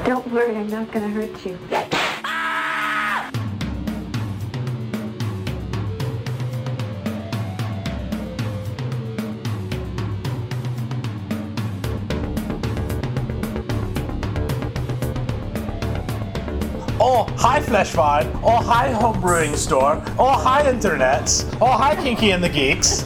Don't worry, I'm not gonna hurt you. Oh, hi Fleshfied. Oh, hi Home Brewing Store. Oh, hi Internets. Oh, hi Kinky and the Geeks.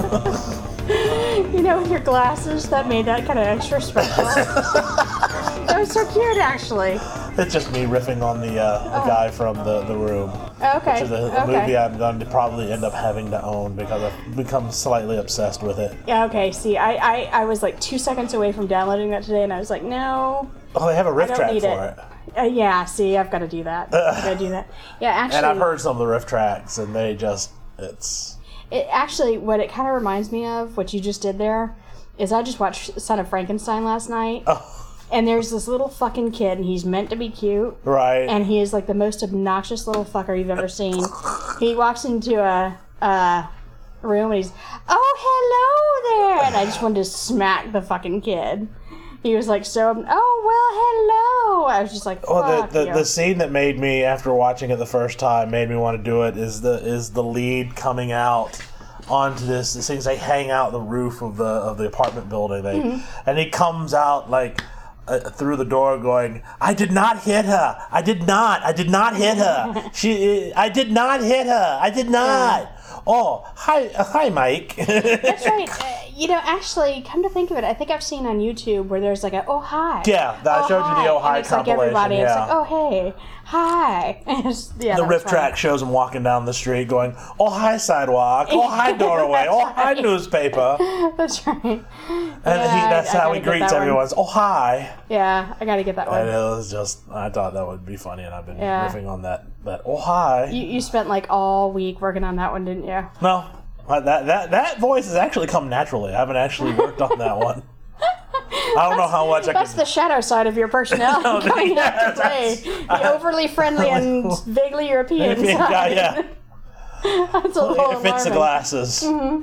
You know, with your glasses, that made that kind of extra special. That was so cute, actually. It's just me riffing on the guy from the Room. Okay. Which is a movie I'm going to probably end up having to own because I've become slightly obsessed with it. Yeah, okay. See, I was like 2 seconds away from downloading that today, and I was like, no. Oh, they have a riff I don't track need for it. it. Yeah, see, I've got to do that. Yeah, actually. And I've heard some of the riff tracks, and they just, Actually, what it kind of reminds me of, what you just did there, is I just watched Son of Frankenstein last night. Oh. And there's this little fucking kid, and he's meant to be cute. Right. And he is like the most obnoxious little fucker you've ever seen. He walks into a room, and he's, oh, hello there! And I just wanted to smack the fucking kid. He was like, oh, well, hello! I was just like, fuck you. The scene that made me, after watching it the first time, made me want to do it is the lead coming out onto this thing. They hang out the roof of the apartment building, and he comes out like through the door going, I did not hit her. I did not hit her. I did not hit her. I did not. Yeah. Oh, hi, Mike. That's right. Actually, come to think of it, I think I've seen on YouTube where there's like a, oh, hi. Yeah, I showed you the oh, hi it's compilation. Like everybody, yeah. It's like, oh, hey, hi. The riff track shows him walking down the street going, oh, hi, sidewalk. Oh, hi, doorway. Oh, hi, newspaper. That's right. And that's how he greets everyone. Oh, hi. Yeah, I got to get that one. And it was just, I thought that would be funny, and I've been riffing on that. Oh, hi. You spent like all week working on that one, didn't you? No. That voice has actually come naturally. I haven't actually worked on that one. I don't know how much I can... That's the shadow side of your personality coming out today. The overly friendly and vaguely European side. Yeah. That's a little It fits the glasses. Mm-hmm.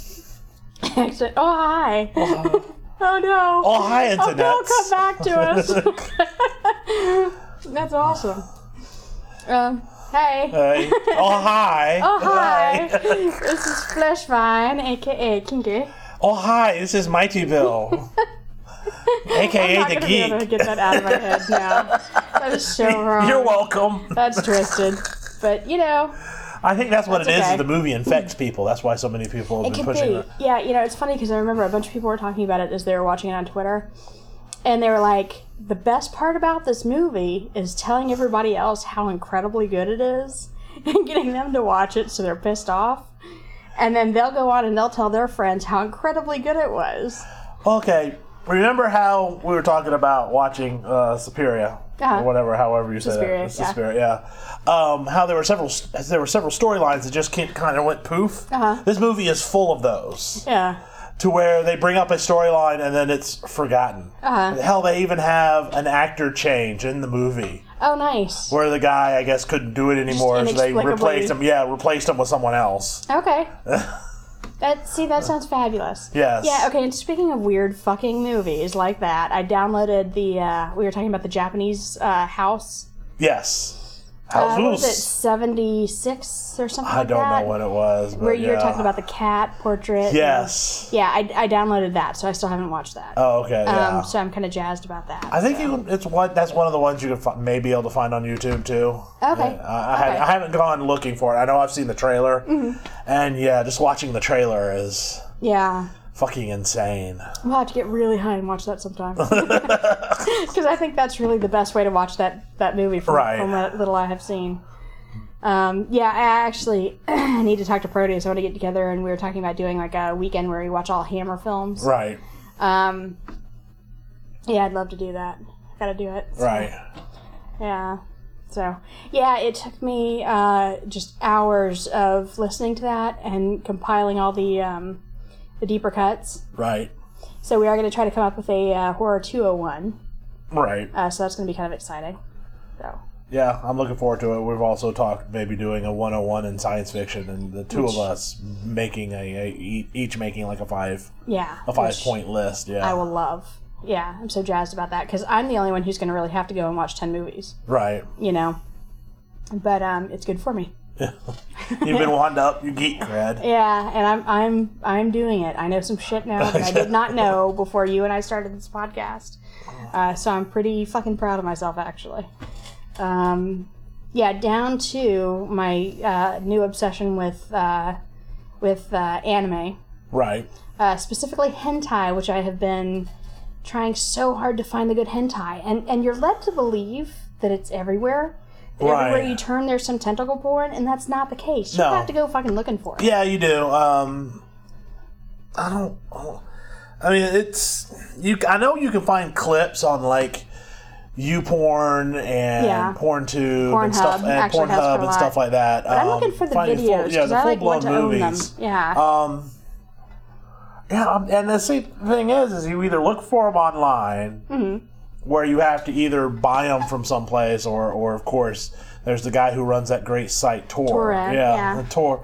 Oh, hi. Oh, no. Oh, hi, Internet. Oh, don't come back to us. That's awesome. Hey. Oh, hi. Oh, hi. This is Fleshvine, a.k.a. Kinky. Oh, hi. This is Mighty Bill, a.k.a. the Geek. I'm not going to be able to get that out of my head now. That is so wrong. You're welcome. That's twisted. But, I think that's what it is. The movie infects people. That's why so many people have been pushing it. Yeah, it's funny because I remember a bunch of people were talking about it as they were watching it on Twitter. And they were like, the best part about this movie is telling everybody else how incredibly good it is and getting them to watch it so they're pissed off. And then they'll go on and they'll tell their friends how incredibly good it was. Okay. Remember how we were talking about watching Suspiria? Or whatever, however you say that. Suspiria, yeah. How there were several storylines that just kind of went poof. This movie is full of those. Yeah. To where they bring up a storyline and then it's forgotten. Hell, they even have an actor change in the movie. Oh, nice. Where the guy, I guess, couldn't do it anymore, so they replaced him. Yeah, replaced him with someone else. Okay. That sounds fabulous. Yes. Yeah, okay, and speaking of weird fucking movies like that, I downloaded we were talking about the Japanese House. Yes. What was it, 76 or something like that? I don't know what it was. But where you were talking about the cat portrait. Yes. I downloaded that, so I still haven't watched that. Oh, okay, yeah. So I'm kind of jazzed about that. I think that's one of the ones you can maybe able to find on YouTube, too. Okay. Yeah, I haven't gone looking for it. I know I've seen the trailer, and just watching the trailer is... Yeah. Fucking insane. We'll have to get really high and watch that sometime. Because I think that's really the best way to watch that movie from what little I have seen. I actually need to talk to Proteus. I want to get together, and we were talking about doing like a weekend where we watch all Hammer films. Right. I'd love to do that. Gotta do it. So. Right. Yeah. So, it took me just hours of listening to that and compiling all the deeper cuts. Right. So we are going to try to come up with a Horror 201. Right. So that's going to be kind of exciting. So. Yeah, I'm looking forward to it. We've also talked maybe doing a 101 in science fiction, and the two of us making each making like a 5 point list. Yeah, I will love. Yeah, I'm so jazzed about that because I'm the only one who's going to really have to go and watch 10 movies. Right. You know, but it's good for me. You've been wound up, you geek cred. Yeah, and I'm doing it. I know some shit now that I did not know before you and I started this podcast. So I'm pretty fucking proud of myself, actually. Yeah, down to my new obsession with anime. Right. Specifically hentai, which I have been trying so hard to find the good hentai. And you're led to believe that it's everywhere. Right. Everywhere you turn, there's some tentacle porn, and that's not the case. You No. have to go fucking looking for it. Yeah, you do. I mean, I know you can find clips on like YouPorn and PornTube and stuff, and actually has Pornhub quite a and stuff lot. like that. But I'm looking for the videos because I like want to own them. Yeah. Yeah, and the same thing is you either look for them online, where you have to either buy them from someplace, or of course, there's the guy who runs that great site, Tor. Torrent, yeah. Tor.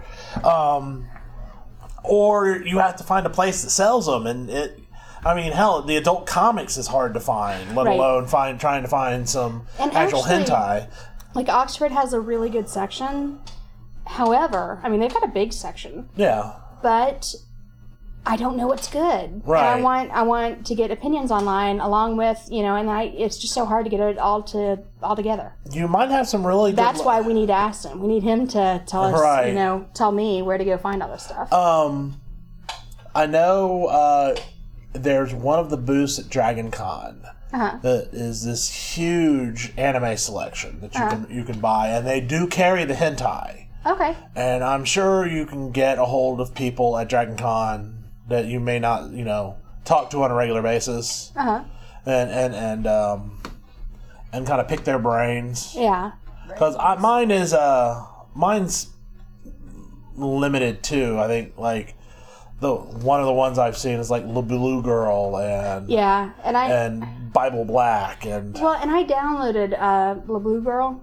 Or you have to find a place that sells them, and I mean, hell, the adult comics is hard to find, let alone trying to find some actual hentai. Like Oxford has a really good section. However, I mean, they've got a big section. Yeah. But I don't know what's good. Right. And I want to get opinions online along with, and it's just so hard to get it all together. You might have some really good... That's why we need Aston. We need him to tell us, Right. Tell me where to go find all this stuff. I know there's one of the booths at Dragon Con that is this huge anime selection that you can buy, and they do carry the hentai. Okay. And I'm sure you can get a hold of people at Dragon Con that you may not, talk to on a regular basis. And kind of pick their brains. Yeah. Because mine's limited too. I think like one of the ones I've seen is like La Blue Girl and and Bible Black and I downloaded La Blue Girl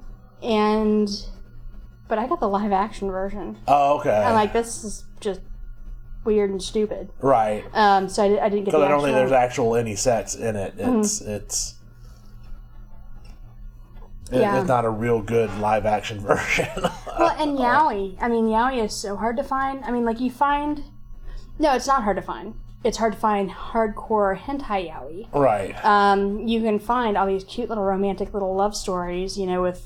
but I got the live action version. Oh, okay. I'm like, this is just weird and stupid. Right. So I didn't get the Because I don't think there's any sex in it. It's not a real good live action version. Well, and yaoi. I mean, yaoi is so hard to find. I mean, like no, it's not hard to find. It's hard to find hardcore hentai yaoi. Right. You can find all these cute little romantic little love stories, with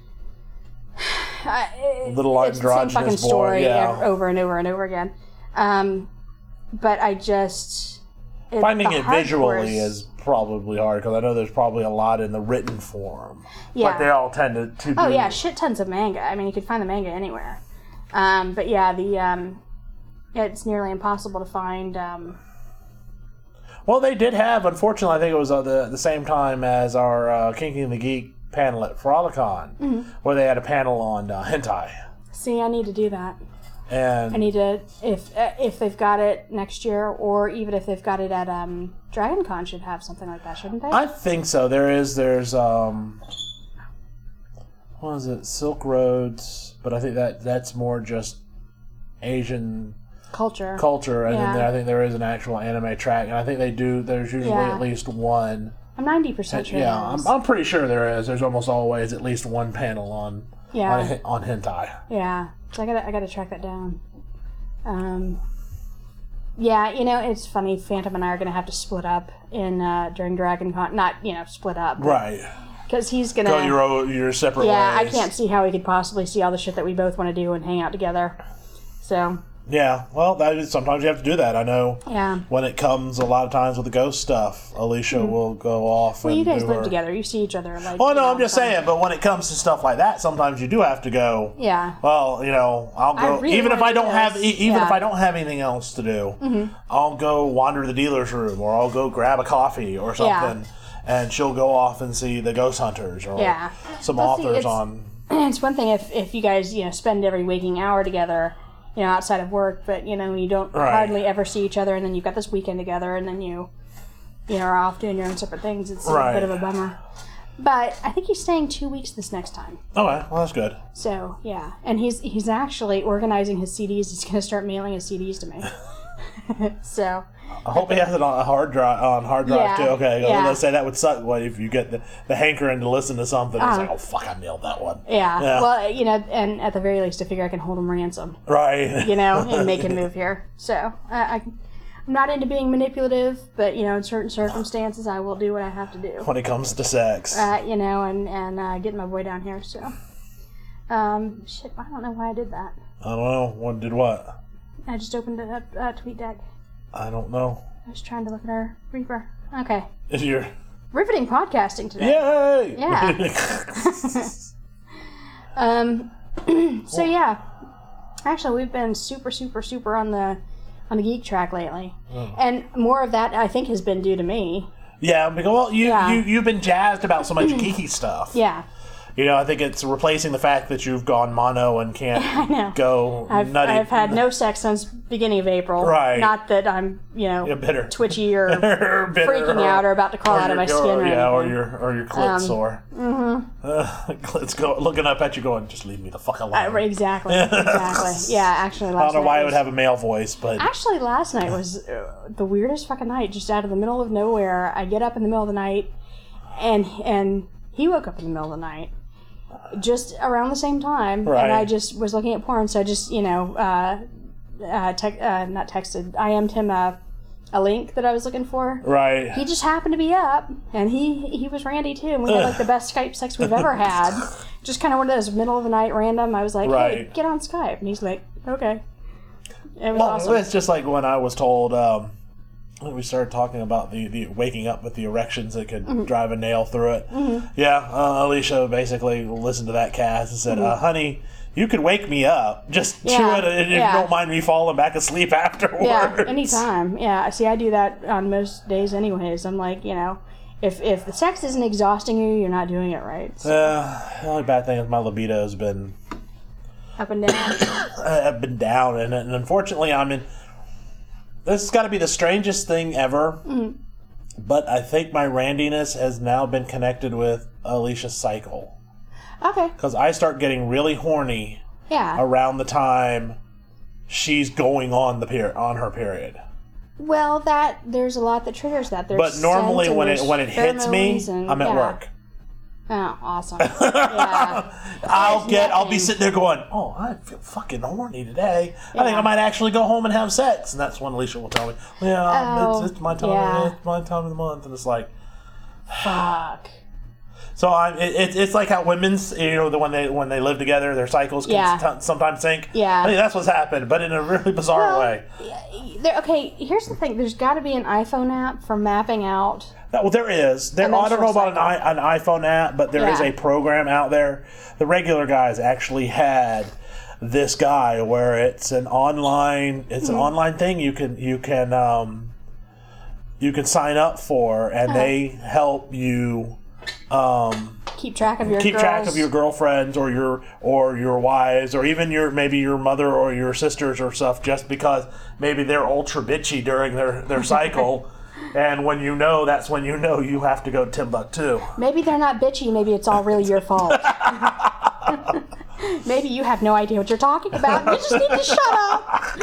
little it's the same fucking boy, story over and over and over again. But I just finding it visually is probably hard because I know there's probably a lot in the written form. Yeah. But they all tend to do. Oh yeah, shit tons of manga. I mean, you could find the manga anywhere. But yeah, it's nearly impossible to find. Well, they did have, unfortunately, I think it was the same time as our Kinky and the Geek panel at Frolicon, where they had a panel on hentai. See, I need to do that. And I need to, if they've got it next year, or even if they've got it at Dragon Con, should have something like that, shouldn't they? I think so. There's what is it, Silk Roads, but I think that's more just Asian culture, and then I think there is an actual anime track, and I think there's usually at least one. I'm 90% sure. Yeah, I'm pretty sure there is. There's almost always at least one panel on hentai. Yeah, so I gotta track that down. Yeah, it's funny. Phantom and I are gonna have to split up during Dragon Con. Not split up, right? Because he's gonna go your separate ways. Yeah, I can't see how we could possibly see all the shit that we both want to do and hang out together. So. Yeah, well, sometimes you have to do that. I know. Yeah. When it comes a lot of times with the ghost stuff, Alicia will go off. Well, you guys live together. You see each other like. Oh no, I'm just saying. But when it comes to stuff like that, sometimes you do have to go. Yeah. Well, I'll go really even if I don't have if I don't have anything else to do. I'll go wander the dealer's room, or I'll go grab a coffee or something, and she'll go off and see the Ghost Hunters or some authors on. It's one thing if you guys spend every waking hour together. Outside of work, but you don't hardly ever see each other, and then you've got this weekend together, and then you are off doing your own separate things. It's a bit of a bummer. But I think he's staying 2 weeks this next time. Okay, well that's good. So yeah, and he's actually organizing his CDs. He's going to start mailing his CDs to me. So I hope he has it on a hard drive. Yeah, too. Okay, yeah. let's say that would suck. What if you get the hankering to listen to something? It's like, oh fuck, I nailed that one. Yeah. Well, and at the very least, I figure I can hold him ransom. Right. And make him move here. So I'm not into being manipulative, but in certain circumstances, I will do what I have to do. When it comes to sex. And getting my boy down here. So, shit, I don't know why I did that. I don't know. One did what? I just opened it up, TweetDeck. I don't know. I was trying to look at our Reaper. Okay. Is your riveting podcasting today. Yay! Yeah. So yeah, actually, we've been super on the geek track lately, and more of that I think has been due to me. Yeah, because you've been jazzed about so much geeky stuff. Yeah. I think it's replacing the fact that you've gone mono and can't go nutty. I've had no sex since beginning of April. Right. Not that I'm, bitter. twitchy or bitter, freaking out or about to crawl out of my skin or anything. or your clit sore. Let's go looking up at you going, just leave me the fuck alone. Exactly. Yeah, actually last night. I don't know why I would have a male voice, but... Actually, last night was the weirdest fucking night. Just out of the middle of nowhere, I get up in the middle of the night, and he woke up in the middle of the night. Just around the same time, right. And I just was looking at porn, so I just, not texted, IM'd him a link that I was looking for. Right. He just happened to be up, and he was randy too, and we had the best Skype sex we've ever had. Just kind of one of those middle of the night random. I was like, hey, get on Skype, and he's like, okay. It was awesome. It's just like when I was told, when we started talking about the waking up with the erections that could drive a nail through it. Mm-hmm. Yeah, Alicia basically listened to that cast and said, honey, you could wake me up. Just chew it and you don't mind me falling back asleep afterwards. Yeah, anytime. Yeah, see, I do that on most days anyways. I'm like, if the sex isn't exhausting you, you're not doing it right. So. The only bad thing is my libido has been... Up and down. I've been down, and unfortunately I'm in... This has got to be the strangest thing ever, but I think my randiness has now been connected with Alicia's cycle. Okay. Because I start getting really horny around the time she's going on her period. Well, there's a lot that triggers that. But normally when it hits me, I'm at work. Oh, awesome. Yeah. I'll be sitting there going, oh, I feel fucking horny today. I think I might actually go home and have sex. And that's when Alicia will tell me, it's my time. Yeah. It's my time of the month. And it's like, fuck. So it's like how women's, when they live together, their cycles can sometimes sync. Yeah. I think that's what's happened, but in a really bizarre way. Okay, here's the thing. There's got to be an iPhone app for mapping out. Well, there is. I don't know about an iPhone app, but there is a program out there. The regular guys actually had this guy where it's an online thing you can sign up for, and they help you keep track of your girlfriends or your wives or even maybe your mother or your sisters or stuff, just because maybe they're ultra bitchy during their cycle. And when that's when you have to go to Timbuktu. Maybe they're not bitchy. Maybe it's all really your fault. Maybe you have no idea what you're talking about. You just need to shut up.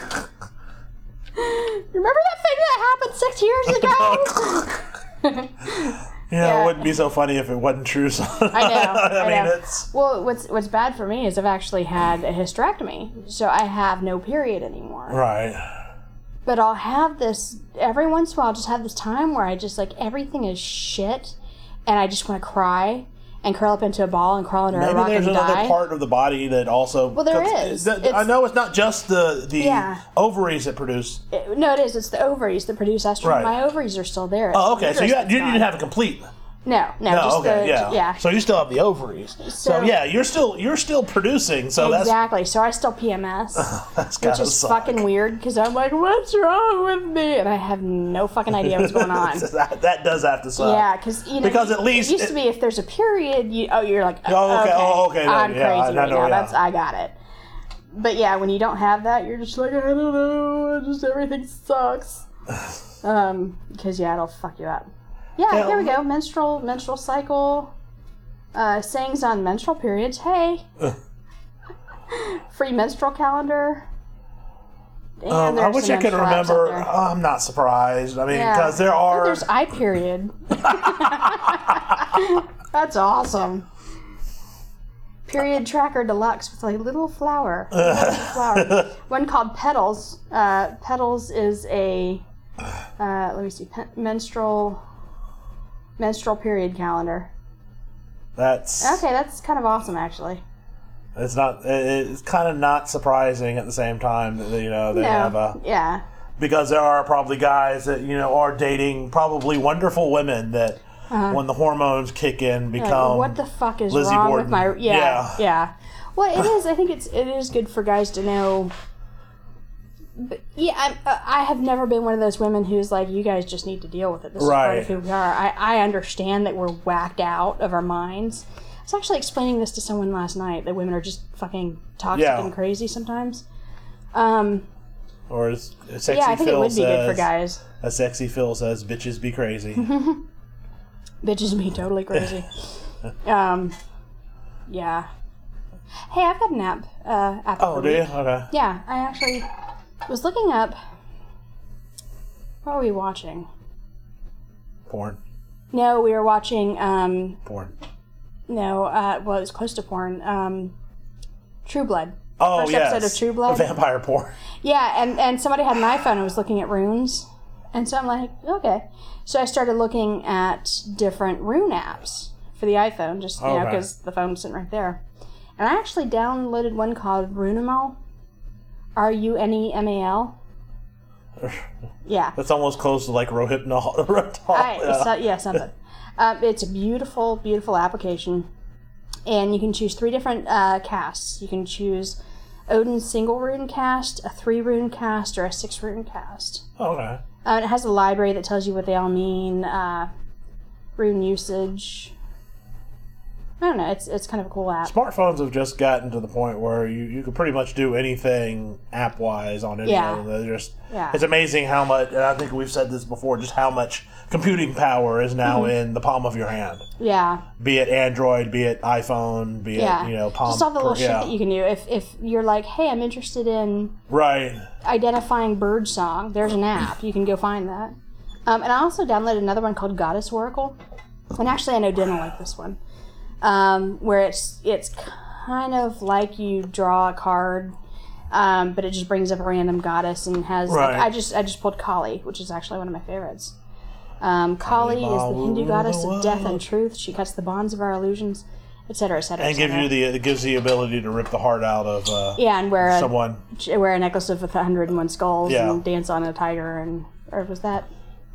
Remember that thing that happened 6 years ago? Yeah, it wouldn't be so funny if it wasn't true. So. I know. I mean, it's... Well, what's bad for me is I've actually had a hysterectomy, so I have no period anymore. Right. But I'll have this, every once in a while, I'll just have this time where I just, everything is shit, and I just want to cry and curl up into a ball and crawl under a rock and die. Maybe there's another part of the body that also... Well, there is. I know it's not just the ovaries that produce... No, it is. It's the ovaries that produce estrogen. Right. My ovaries are still there. Oh, okay. So you didn't have a complete... No. Yeah. So you still have the ovaries. So yeah, you're still producing. So exactly. So I still PMS, which is fucking weird because I'm like, what's wrong with me? And I have no fucking idea what's going on. that does have to suck. Yeah, because at least it used to be if there's a period, you're like, okay. I'm crazy right now. I got it. But yeah, when you don't have that, you're just like, I don't know, just everything sucks. Because it'll fuck you up. Yeah, here we go. Menstrual cycle. Sayings on menstrual periods. Hey. Free menstrual calendar. And I there's wish some I could menstrual apps out remember. there. I'm not surprised. I mean, Yeah. because there Oh, are. there's I period. That's awesome. Period tracker deluxe with a little flower. One called Petals. Petals is a let me see, menstrual period calendar. That's Okay, that's kind of awesome, actually. It's not. It's kind of not surprising at the same time that they have a. Yeah. Because there are probably guys that are dating probably wonderful women that when the hormones kick in become. What the fuck is Lizzie wrong Borden. with my? Yeah. Yeah. Well, it is. I think it is good for guys to know. But yeah, I have never been one of those women who's like, you guys just need to deal with it. This is part of who we are. I understand that we're whacked out of our minds. I was actually explaining this to someone last night, that women are just fucking toxic and crazy sometimes. Or as sexy Yeah, I think Phil it would be good for says, guys. as sexy Phil says, bitches be crazy. Bitches be totally crazy. Yeah. Hey, I've got an app. App Oh, do you? Okay. Yeah, I actually was looking up. What were we watching? Porn. No, we were watching. Porn. No, well, it was close to porn. True Blood. Oh, First yes. episode of True Blood. Vampire porn. Yeah, and somebody had an iPhone and was looking at runes. And so I'm like, okay. So I started looking at different rune apps for the iPhone, just, because the phone's sitting right there. And I actually downloaded one called Runemal. Runemal. Yeah. That's almost close to like Rohypnol. Something. It's a beautiful, beautiful application. And you can choose 3 different casts. You can choose Odin's single rune cast, a 3 rune cast, or a 6 rune cast. Okay. It has a library that tells you what they all mean, rune usage. I don't know, it's kind of a cool app. Smartphones have just gotten to the point where you can pretty much do anything app-wise on any of them. They're just, It's amazing how much, and I think we've said this before, just how much computing power is now in the palm of your hand. Yeah. Be it Android, be it iPhone, be it, palm. Just all the little shit that you can do. If you're like, hey, I'm interested in identifying bird song, there's an app. You can go find that. And I also downloaded another one called Goddess Oracle. And actually, I know Den will like this one. Where it's kind of like you draw a card, but it just brings up a random goddess and has. Like, I just pulled Kali, which is actually one of my favorites. Kali is the Hindu goddess of death and truth. She cuts the bonds of our illusions, etc., etc. And it gives the ability to rip the heart out of and wear someone. Wear a necklace of 101 skulls and dance on a tiger, or was that?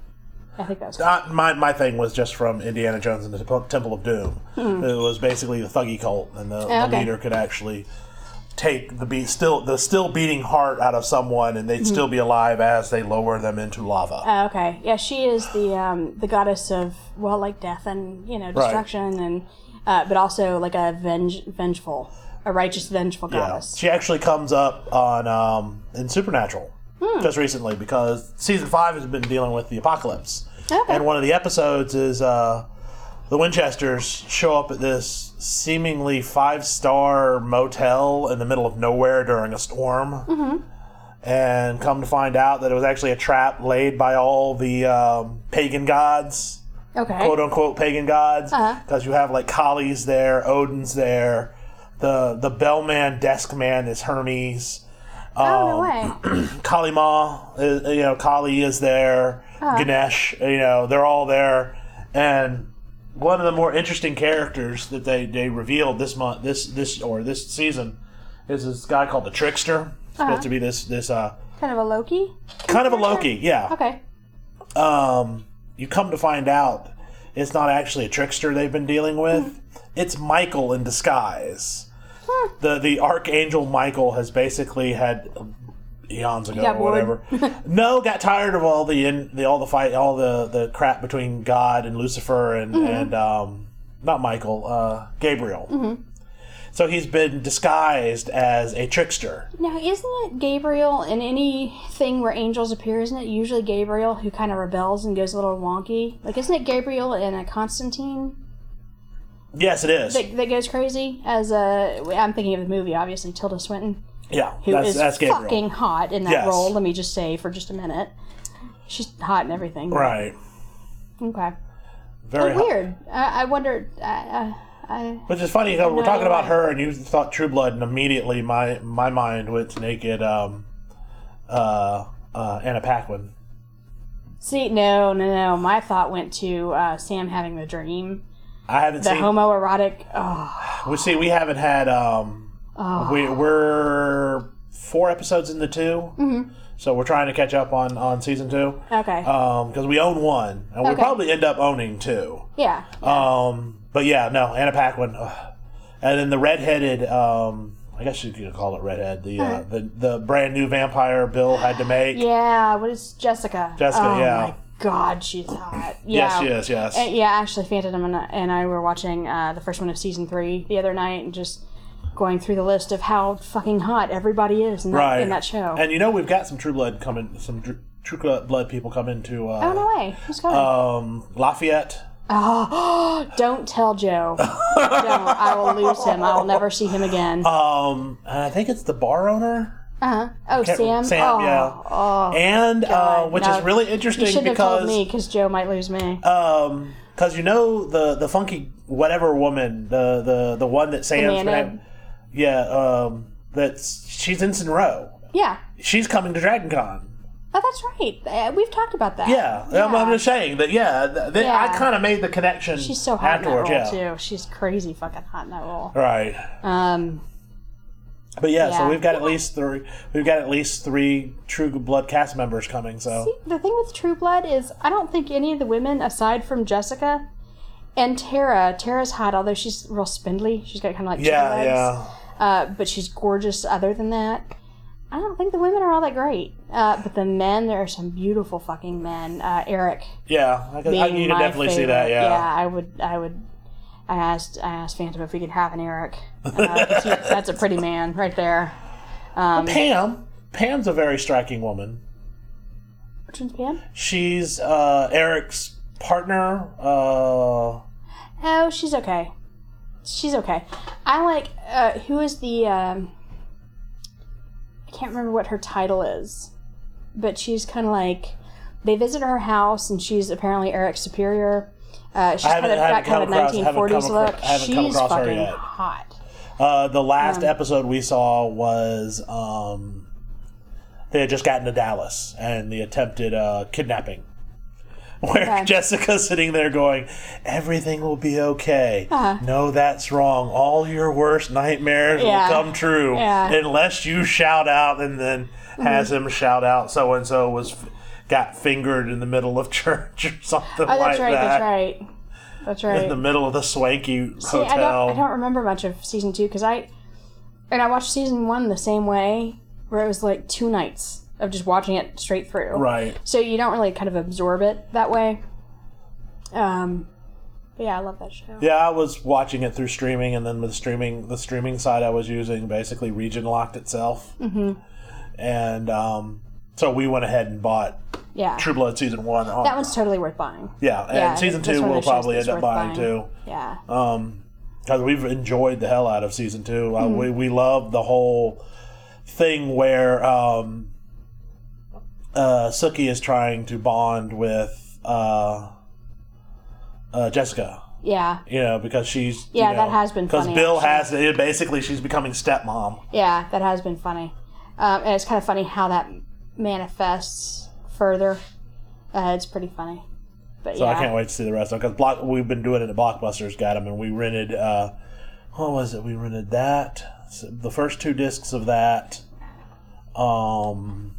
I think that was my thing was just from Indiana Jones and the Temple of Doom. It was basically the Thuggy cult, and the leader could actually take the still beating heart out of someone, and they'd still be alive as they lower them into lava. Okay, yeah, she is the goddess of like death and destruction, and but also like a righteous vengeful goddess. She actually comes up on in Supernatural. Just recently, because season 5 has been dealing with the apocalypse. Okay. And one of the episodes is the Winchesters show up at this seemingly 5-star motel in the middle of nowhere during a storm. And come to find out that it was actually a trap laid by all the pagan gods. Okay. Quote unquote pagan gods. Because you have like Kali's there, Odin's there, the bellman, desk man is Hermes. No way. Kali Ma, Kali is there. Ganesh, they're all there. And one of the more interesting characters that they revealed this month, this season, is this guy called the Trickster. It's supposed to be this kind of a Loki. Kind of a Loki, yeah. Okay. You come to find out, it's not actually a trickster they've been dealing with. It's Michael in disguise. The Archangel Michael has basically had eons ago or whatever. Got tired of all the crap between God and Lucifer and not Michael, Gabriel. So he's been disguised as a trickster. Now, isn't it Gabriel in anything where angels appear? Isn't it usually Gabriel who kind of rebels and goes a little wonky? Like, isn't it Gabriel in a Constantine? Yes, it is. That goes crazy I'm thinking of the movie, obviously, Tilda Swinton. Yeah, who is that's Gabriel. fucking hot in that Yes. role. Let me just say for just a minute, she's hot and everything. Right. Okay. Very hot. Weird. I wondered. Which is funny because we're talking about why. her, and you thought True Blood, and immediately my mind went to naked Anna Paquin. See, no. My thought went to Sam having the dream, I haven't the seen. homoerotic. Oh, We haven't had. We're 4 episodes into 2, Mm-hmm. so we're trying to catch up on season 2. okay. Because we own 1, and we'll Okay. probably end up owning 2. yeah. But yeah, no, Anna Paquin, and then the redheaded. I guess you could call it redhead. The brand new vampire Bill had to make. Yeah. What is Jessica? Jessica, oh, yeah. My God, she's hot. Yes, Yeah. she is. Yes. Yeah, actually, Phantom and I were watching the first one of season 3 the other night, and just going through the list of how fucking hot everybody is in that show. And we've got some True Blood coming. Some True Blood people coming to. Oh no way! Who's coming? Lafayette. Oh, don't tell Joe. Don't. I will lose him. I will never see him again. And I think it's the bar owner. Oh, Sam. Sam, oh, yeah. Oh, And God, which no. is really You interesting shouldn't have told because me because Joe might lose me. because the funky whatever woman, the one that Sam's Amanda. been she's in Row. Yeah. She's coming to Dragon Con. Oh, that's right. We've talked about that. Yeah, I'm just saying that. Yeah, Yeah. I kind of made the connection. She's so hot afterwards. in that role Yeah, too. She's crazy fucking hot in that role. right. But yeah, so Yeah. we've got at least 3. We've got at least 3 True Blood cast members coming. So See, the thing with True Blood is I don't think any of the women, aside from Jessica and Tara's hot, although she's real spindly. She's got kind of like chicken legs. But she's gorgeous other than that. I don't think the women are all that great. But the men, there are some beautiful fucking men. Eric yeah, you being can my definitely see favorite. that. Yeah, I would. I asked Phantom if we could have an Eric. 'Cause that's a pretty man right there. Pam's a very striking woman. Which one's Pam? She's Eric's partner. Oh, she's okay. She's okay. I like, who is the, I can't remember what her title is, but she's kind of like, they visit her house and she's apparently Eric's superior. She's got kind of a 1940s look. She's fucking hot. The last episode we saw was they had just gotten to Dallas and the attempted kidnapping. Where Jessica's sitting there going, everything will be okay. No, that's wrong. All your worst nightmares will come true unless you shout out, and then has him shout out so-and-so got fingered in the middle of church or something like that. That's right. In the middle of the swanky See, hotel. I don't remember much of season 2 because I watched season 1 the same way, where it was like 2 nights of just watching it straight through. Right. So you don't really kind of absorb it that way. But yeah, I love that show. Yeah, I was watching it through streaming, and then with the streaming site I was using basically region locked itself. Mm-hmm. And so we went ahead and bought True Blood season 1. That one's totally worth buying. Yeah, and season 2 we'll probably end up buying too. Yeah. Because we've enjoyed the hell out of season 2. We love the whole thing where Sookie is trying to bond with Jessica. Yeah. Because she's... that has been funny. Because Bill has... Basically, she's becoming stepmom. Yeah, that has been funny. And it's kind of funny how that manifests further. It's pretty funny. But So I can't wait to see the rest of it. Because we've been doing it at Blockbusters, got them, and we rented... what was it? We rented that. So the first 2 discs of that. I'm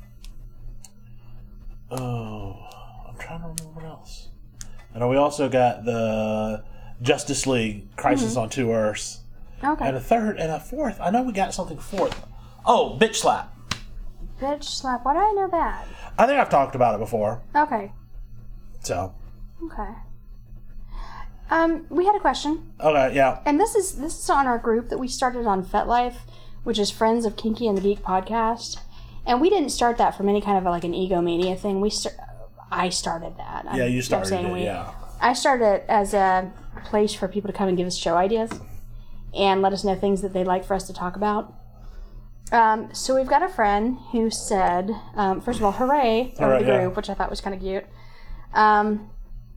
trying to remember what else. And we also got the Justice League Crisis on 2 Earths. Okay. And a third and a fourth. I know we got something fourth. Oh, Bitch Slap. Bitch Slap. Why do I know that? I think I've talked about it before. Okay. So. Okay. We had a question. Okay, yeah. And this is on our group that we started on FetLife, which is Friends of Kinky and the Geek podcast. And we didn't start that from any kind of like an egomania thing. I started that. Yeah, you started it, yeah. I started it as a place for people to come and give us show ideas and let us know things that they'd like for us to talk about. So we've got a friend who said, first of all, hooray over Hooray, the yeah. group, which I thought was kind of cute. And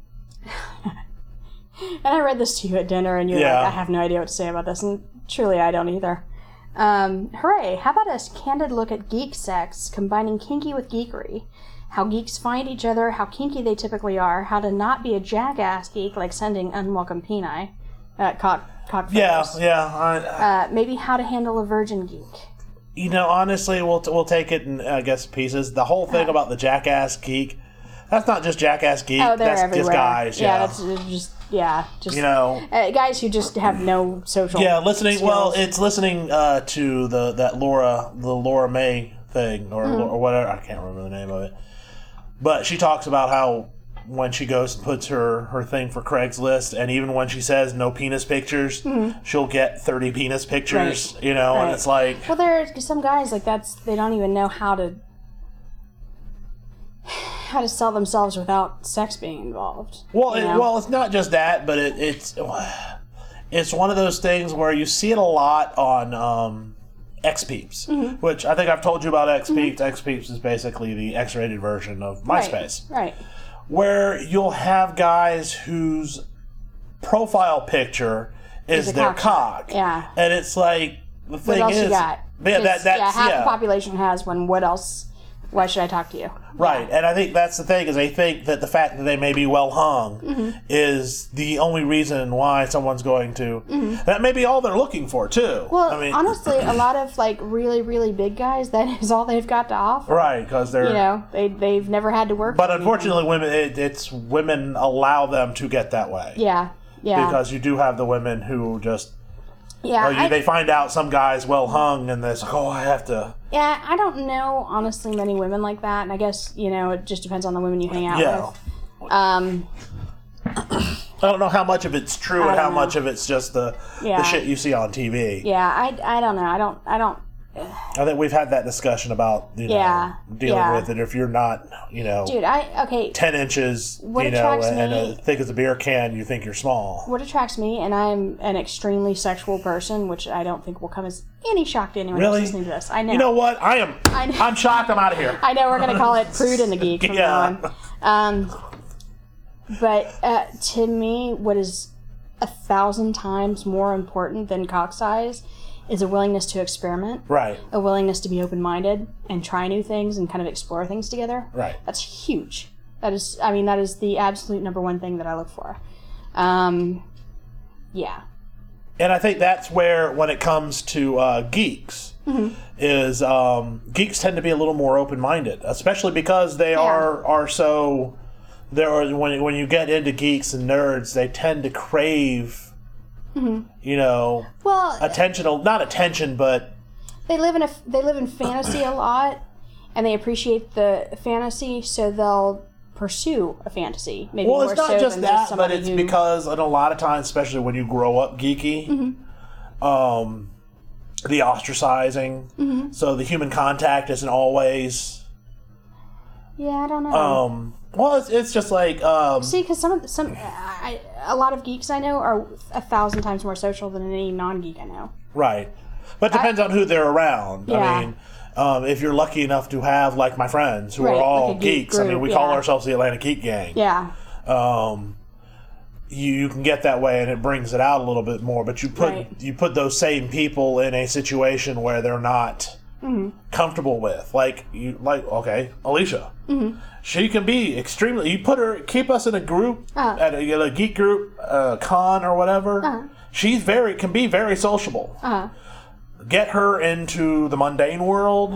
I read this to you at dinner, and you're Yeah. like, I have no idea what to say about this, and truly I don't either. Hooray, how about a candid look at geek sex, combining kinky with geekery? How geeks find each other, how kinky they typically are, how to not be a jackass geek like sending unwelcome peni. Cock Yeah, fingers. yeah. Maybe how to handle a virgin geek. You know, honestly, we'll take it in, I guess, pieces. The whole thing about the jackass geek, that's not just jackass geek. Oh, they're that's everywhere. just guys. Yeah, Yeah, just you know. guys who just have no social. Yeah, listening. skills. Well, it's listening to the Laura May thing or whatever. I can't remember the name of it. But she talks about how when she goes and puts her thing for Craigslist, and even when she says no penis pictures, she'll get 30 penis pictures. Right. You know, Right. and it's like, Well, there are some guys like they don't even know how to sell themselves without sex being involved. well, you know? it's not just that, but it's one of those things where you see it a lot on X Peeps, which I think I've told you about X Peeps. X Peeps is basically the X-rated version of MySpace, Right. where you'll have guys whose profile picture is a their cock. cock. Yeah. And it's like, the thing What else is, you got? yeah, 'Cause, that's half the population has one. What else? Why should I talk to you? right. And I think that's the thing, is they think that the fact that they may be well hung is the only reason why someone's going to. That may be all they're looking for too. Well, I mean, honestly, a lot of like really, really big guys, that is all they've got to offer. right, because they're. You know, they've never had to work. But for unfortunately, it's women allow them to get that way. anything. Yeah. Because you do have the women who just Yeah. they find out some guy's well hung, and they're like, oh, I have to. Yeah, I don't know, honestly, many women like that, and I guess, it just depends on the women you hang out Yeah. with. I don't know how much of it's true and I how don't know. much of it's just the shit you see on TV. Yeah, I don't know. I don't. I think we've had that discussion about Yeah, dealing yeah. with it. If you're not Dude, okay. 10 inches What attracts and me- thick as a beer can, you think you're small. What attracts me, and I'm an extremely sexual person, which I don't think will come as any shock to anyone Really? else listening to this. I know. You know what? I'm shocked. I'm out of here. I know we're going to call it Prude and the Geek from Yeah. now on. But to me, what is 1,000 times more important than cock size is a willingness to experiment, Right. a willingness to be open-minded and try new things and kind of explore things together. Right. That's huge. That is the absolute number one thing that I look for. Yeah. And I think that's where, when it comes to geeks, is geeks tend to be a little more open-minded, especially because they are so. When you get into geeks and nerds, they tend to crave, Well, not attention, but they live in fantasy a lot, and they appreciate the fantasy, so they'll pursue a fancy. Maybe well, more it's not so just than that, but somebody it's who, because in a lot of times, especially when you grow up geeky, the ostracizing, so the human contact isn't always. Yeah, I don't know. Well, it's just like See, because a lot of geeks I know are 1,000 times more social than any non-geek I know. right, but it depends on who they're around. Yeah. I mean. If you're lucky enough to have, like my friends, who Right, are all like a geek geeks, I mean, group, we call yeah. ourselves the Atlanta Geek Gang. Yeah. You can get that way, and it brings it out a little bit more. But you put those same people in a situation where they're not comfortable with, okay, Alicia. She can be extremely. You keep us in a group at a geek group, con or whatever. She's can be very sociable. Get her into the mundane world,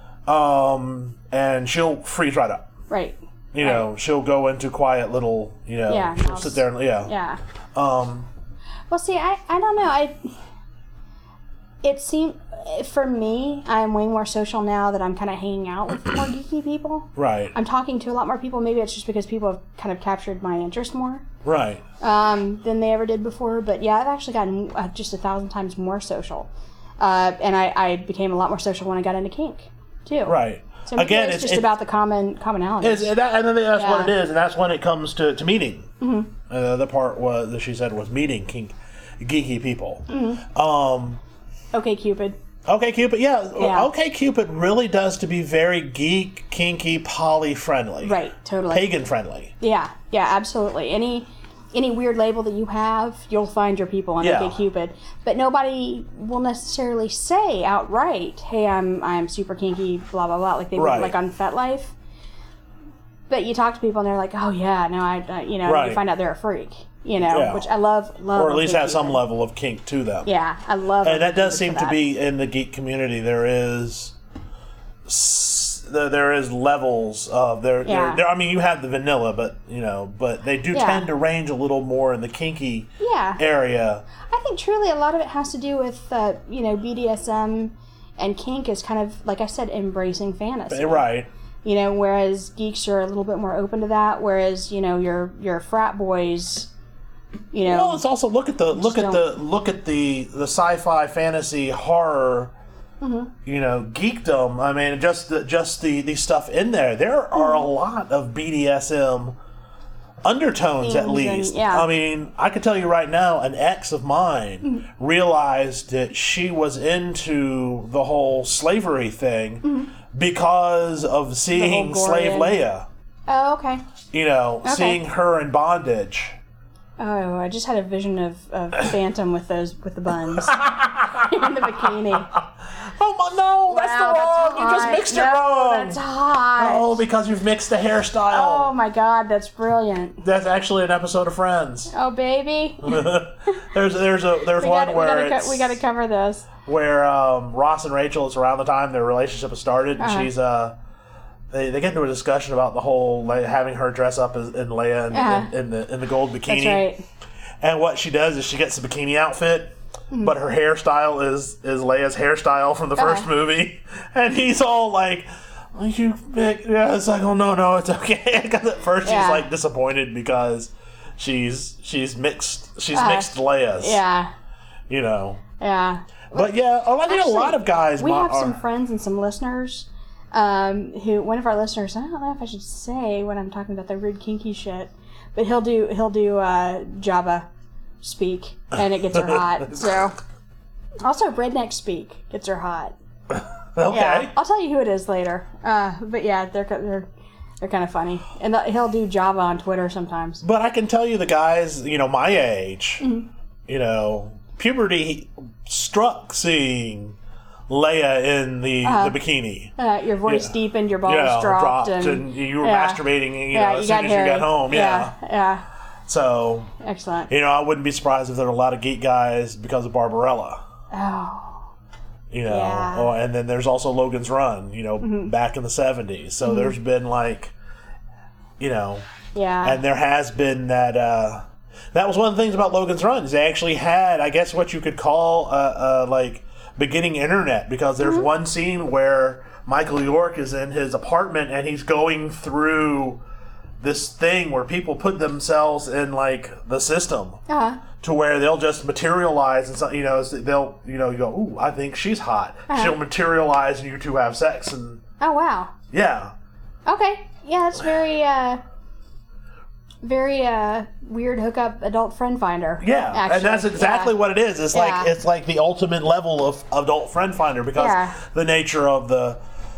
and she'll freeze right up. Right. She'll go into quiet little, she'll sit there and, Yeah. Well, see, I don't know. It seemed, for me, I'm way more social now that I'm kind of hanging out with more geeky people. Right. I'm talking to a lot more people. Maybe it's just because people have kind of captured my interest more Right. than they ever did before. But yeah, I've actually gotten just 1,000 times more social. And I became a lot more social when I got into kink, too. Right. So maybe Again, it's just about the commonalities. I think that's Yeah. what it is, and that's when it comes to meeting. The part that she said was meeting geeky people. Okay, Cupid. OkCupid, Yeah. OkCupid really does to be very geek, kinky, poly friendly. Right, totally. Pagan friendly. Yeah, absolutely. Any weird label that you have, you'll find your people on Yeah. OkCupid. But nobody will necessarily say outright, "Hey, I'm super kinky," blah blah blah, like they would Right. like on FetLife. But you talk to people and they're like, "Oh yeah, no, Right. you find out they're a freak." Yeah. Which I love. Or at least have some OkCupid. level of kink to them. Yeah, I love. And that does OkCupid seem for to that. be in the geek community. There is levels of there. Yeah. I mean, you have the vanilla, but but they do Yeah. tend to range a little more in the kinky Yeah. area. I think truly a lot of it has to do with BDSM and kink is kind of, like I said, embracing fantasy. Right. Whereas geeks are a little bit more open to that. Whereas your frat boys, Well, let's also look at the sci-fi, fantasy, horror, geekdom. I mean, just the stuff in there. There are a lot of BDSM undertones, at Themes least. and- yeah. I mean, I can tell you right now, an ex of mine realized that she was into the whole slavery thing because of seeing whole Slave Gorian- Leia. Oh, okay. Seeing her in bondage. Oh, I just had a vision of Phantom with the buns and the bikini. Oh my, no, that's Wow, the wrong. that's You just hot. mixed it No, wrong. That's hot. Oh, because you've mixed the hairstyle. Oh my God, that's brilliant. That's actually an episode of Friends. Oh baby, There's one where we got to cover this. where Ross and Rachel, it's around the time their relationship has started, and she's they get into a discussion about the whole having her dress up in Leia in the gold bikini. That's right. And what she does is she gets the bikini outfit, but her hairstyle is Leia's hairstyle from the first movie, and he's all like, "You big?" Yeah, it's like, "Oh no, it's okay." Because at first she's like disappointed because she's mixed Leia's. Yeah. Yeah. But yeah, a lot of guys. We have some friends and some listeners. Who one of our listeners? I don't know if I should say when I'm talking about the rude kinky shit, but he'll do Java speak, and it gets her hot. So also redneck speak gets her hot. Okay. Yeah, I'll tell you who it is later. But yeah, they're kind of funny, and he'll do Java on Twitter sometimes. But I can tell you the guys, my age, puberty struck seeing Leia in the bikini. Your voice deepened, your balls dropped, and you were masturbating, as soon as you got home. Yeah. So, Excellent. I wouldn't be surprised if there were a lot of geek guys because of Barbarella. Oh. And then there's also Logan's Run, back in the 70s. So there's been and there has been that, that was one of the things about Logan's Run, is they actually had, I guess, what you could call, beginning internet, because there's one scene where Michael York is in his apartment and he's going through this thing where people put themselves in the system to where they'll just materialize and they'll you go, "Ooh, I think she's hot." She'll materialize and you two have sex, and Oh wow. yeah. Okay. Yeah, that's very weird hookup adult friend finder. Yeah, actually. and that's exactly what it is. It's like the ultimate level of adult friend finder, because the nature of the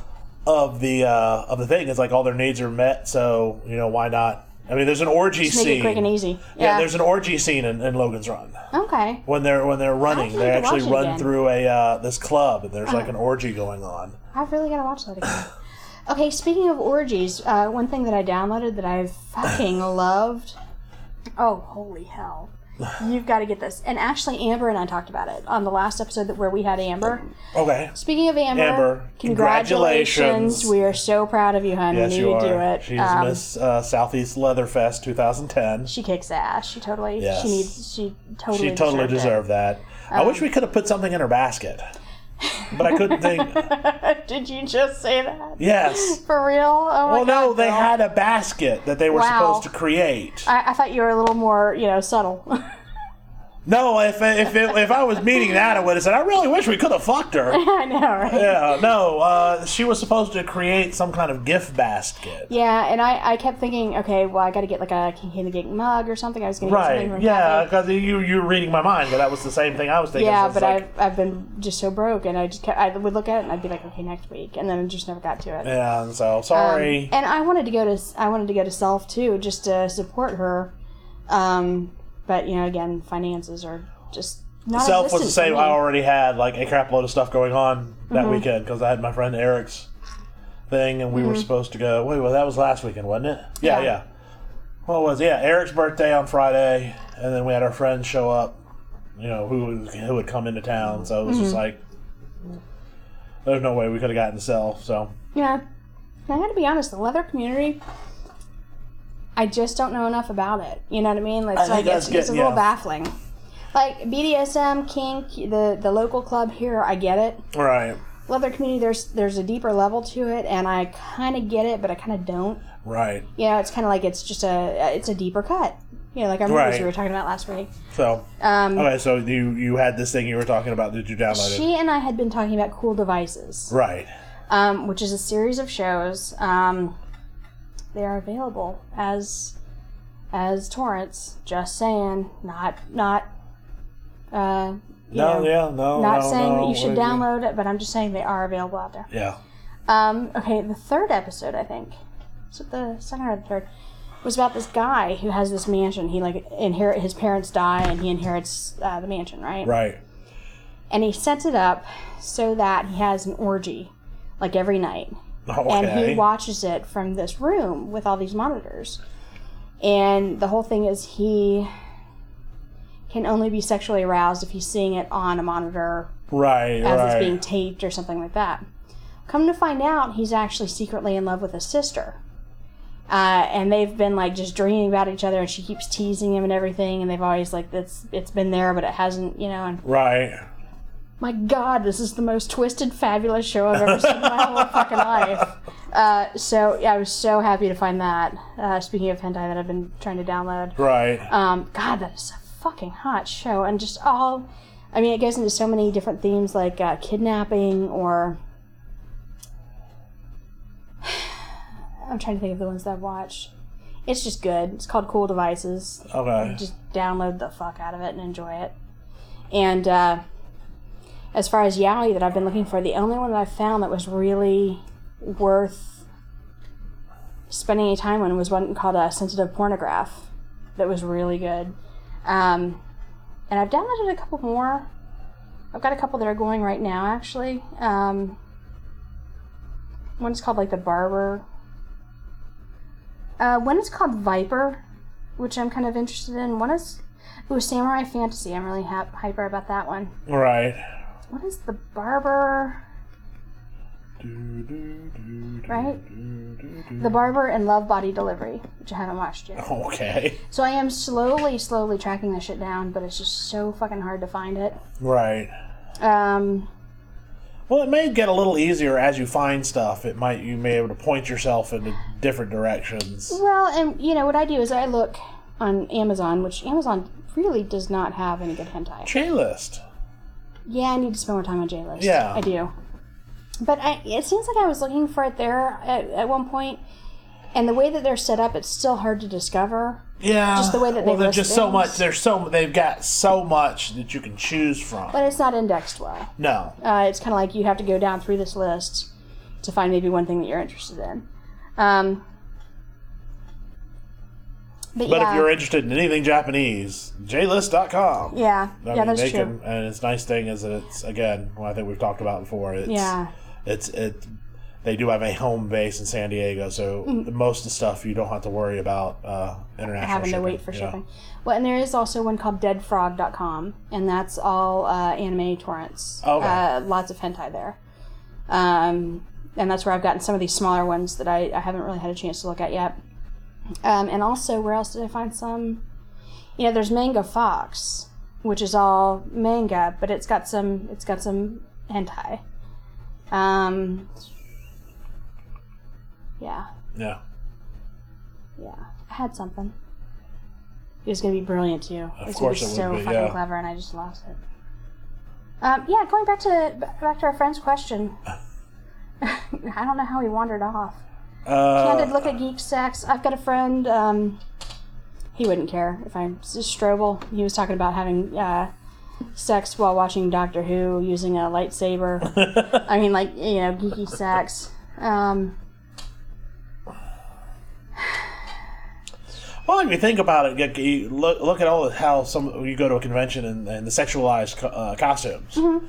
thing is all their needs are met. So why not? I mean, there's an orgy Just scene. make it quick and easy. Yeah, there's an orgy scene in Logan's Run. Okay. When they're running, have they to actually watch it run again. through this club, and there's an orgy going on. I've really got to watch that again. Okay, speaking of orgies, one thing that I downloaded that I fucking loved. Oh, holy hell. You've got to get this. And actually, Amber and I talked about it on the last episode where we had Amber. Okay. Speaking of Amber, congratulations. We are so proud of you, hon. Yes, we you knew are. you'd do it. She's Miss Southeast Leatherfest 2010. She kicks ass. She totally. Yes. She totally. She totally deserved that. I wish we could have put something in her basket, but I couldn't think. Did you just say that? Yes. For real? Oh my Well, God, no, they Bill. had a basket that they were Wow. supposed to create. I thought you were a little more, subtle. No, if I was meeting that, I would have said, I really wish we could have fucked her. I know, right? Yeah, no, she was supposed to create some kind of gift basket. Yeah, and I kept thinking, okay, well, I got to get like a Kinky and the Geek mug or something. I was going to get something Right, from yeah, Kathy. because you were reading my mind, but that was the same thing I was thinking. Yeah, So it's but like, I've been just so broke, and I would look at it and I'd be like, okay, next week, and then I just never got to it. yeah, and so sorry. And I wanted to go to Self too, just to support her. But again, finances are just not Self was the existent same. for me. I already had like a crap load of stuff going on that weekend because I had my friend Eric's thing, and we were supposed to go. Wait, well, that was last weekend, wasn't it? Yeah. Well, it was Eric's birthday on Friday, and then we had our friends show up. Who would come into town? So it was just like there's no way we could have gotten to Self. So Yeah, I got to be honest. The leather community, I just don't know enough about it. You know what I mean? It's like it's a little baffling. Like BDSM, kink, the local club here, I get it. right. Leather community, there's a deeper level to it, and I kind of get it, but I kind of don't. Right. It's kind of like it's just a deeper cut. Like our movies Right. we were talking about last week. So okay, so you had this thing you were talking about. Did you download it? She and I had been talking about Cool Devices, Right. which is a series of shows. They are available as torrents. Just saying, not. No, saying that you should What do download it, but I'm just saying they are available out there. Yeah. Okay, the third episode, I think. Was it the second or the third? Was about this guy who has this mansion. He his parents die, and he inherits the mansion, right? Right. And he sets it up so that he has an orgy, like every night. Okay. And he watches it from this room with all these monitors. And the whole thing is he can only be sexually aroused if he's seeing it on a monitor Right. as Right. it's being taped or something like that. Come to find out, he's actually secretly in love with his sister. And they've been like just dreaming about each other, and she keeps teasing him and everything, and they've always like it's been there, but it hasn't, and Right. my God, this is the most twisted, fabulous show I've ever seen in my whole fucking life. So yeah, I was so happy to find that. Speaking of hentai that I've been trying to download. Right. God, that is a fucking hot show, and just it goes into so many different themes like kidnapping or. I'm trying to think of the ones that I've watched. It's just good. It's called Cool Devices. Okay. Just download the fuck out of it and enjoy it. And as far as yaoi that I've been looking for, the only one that I've found that was really worth spending any time on was one called Sensitive Pornograph. That was really good. And I've downloaded a couple more. I've got a couple that are going right now, actually. One is called like The Barber. One is called Viper, which I'm kind of interested in. One is Samurai Fantasy. I'm really hyper about that one. Right. What is The Barber? Right? The Barber and Love Body Delivery, which I haven't watched yet. Okay. So I am slowly tracking this shit down, but it's just so fucking hard to find it. Right. Well, it may get a little easier as you find stuff. You may be able to point yourself into different directions. Well, and what I do is I look on Amazon, which Amazon really does not have any good hentai. J-List. Yeah, I need to spend more time on J-List. Yeah. I do. But it seems like I was looking for it there at one point, and the way that they're set up, it's still hard to discover. Yeah. Just the way that they there's list just so things. much. They've got so much that you can choose from. But it's not indexed well. No. It's kind of like you have to go down through this list to find maybe one thing that you're interested in. But if you're interested in anything Japanese, jlist.com. Yeah, that's they true. And its nice thing is that it's, again, what I think we've talked about before. They do have a home base in San Diego, so most of the stuff you don't have to worry about international having shipping. to wait for shipping. Well, and there is also one called deadfrog.com, and that's all anime torrents. Okay. Lots of hentai there. And that's where I've gotten some of these smaller ones that I haven't really had a chance to look at yet. And also, where else did I find some? There's Manga Fox, which is all manga, but it's got some hentai. Yeah. Yeah. Yeah. I had something. It was going to be brilliant too. Of It's course going it to be would so be, fucking yeah. clever, and I just lost it. Going back to our friend's question. I don't know how he wandered off. Candid look at geek sex. I've got a friend. He wouldn't care if I Strobel. He was talking about having sex while watching Doctor Who using a lightsaber. I mean, like, geeky sex. Well, if you think about it, you look at how you go to a convention and the sexualized costumes. Mm-hmm.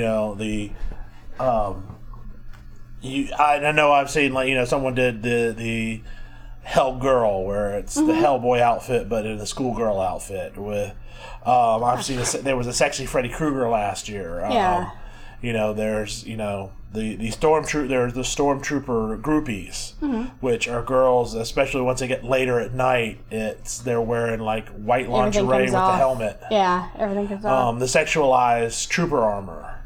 I know I've seen someone did the Hell Girl where it's the Hellboy outfit but in the schoolgirl outfit with. I've seen there was a sexy Freddy Krueger last year. Yeah. There's the stormtrooper groupies, which are girls, especially once they get later at night. They're wearing like white lingerie with the helmet. Yeah, everything comes off. The sexualized trooper armor.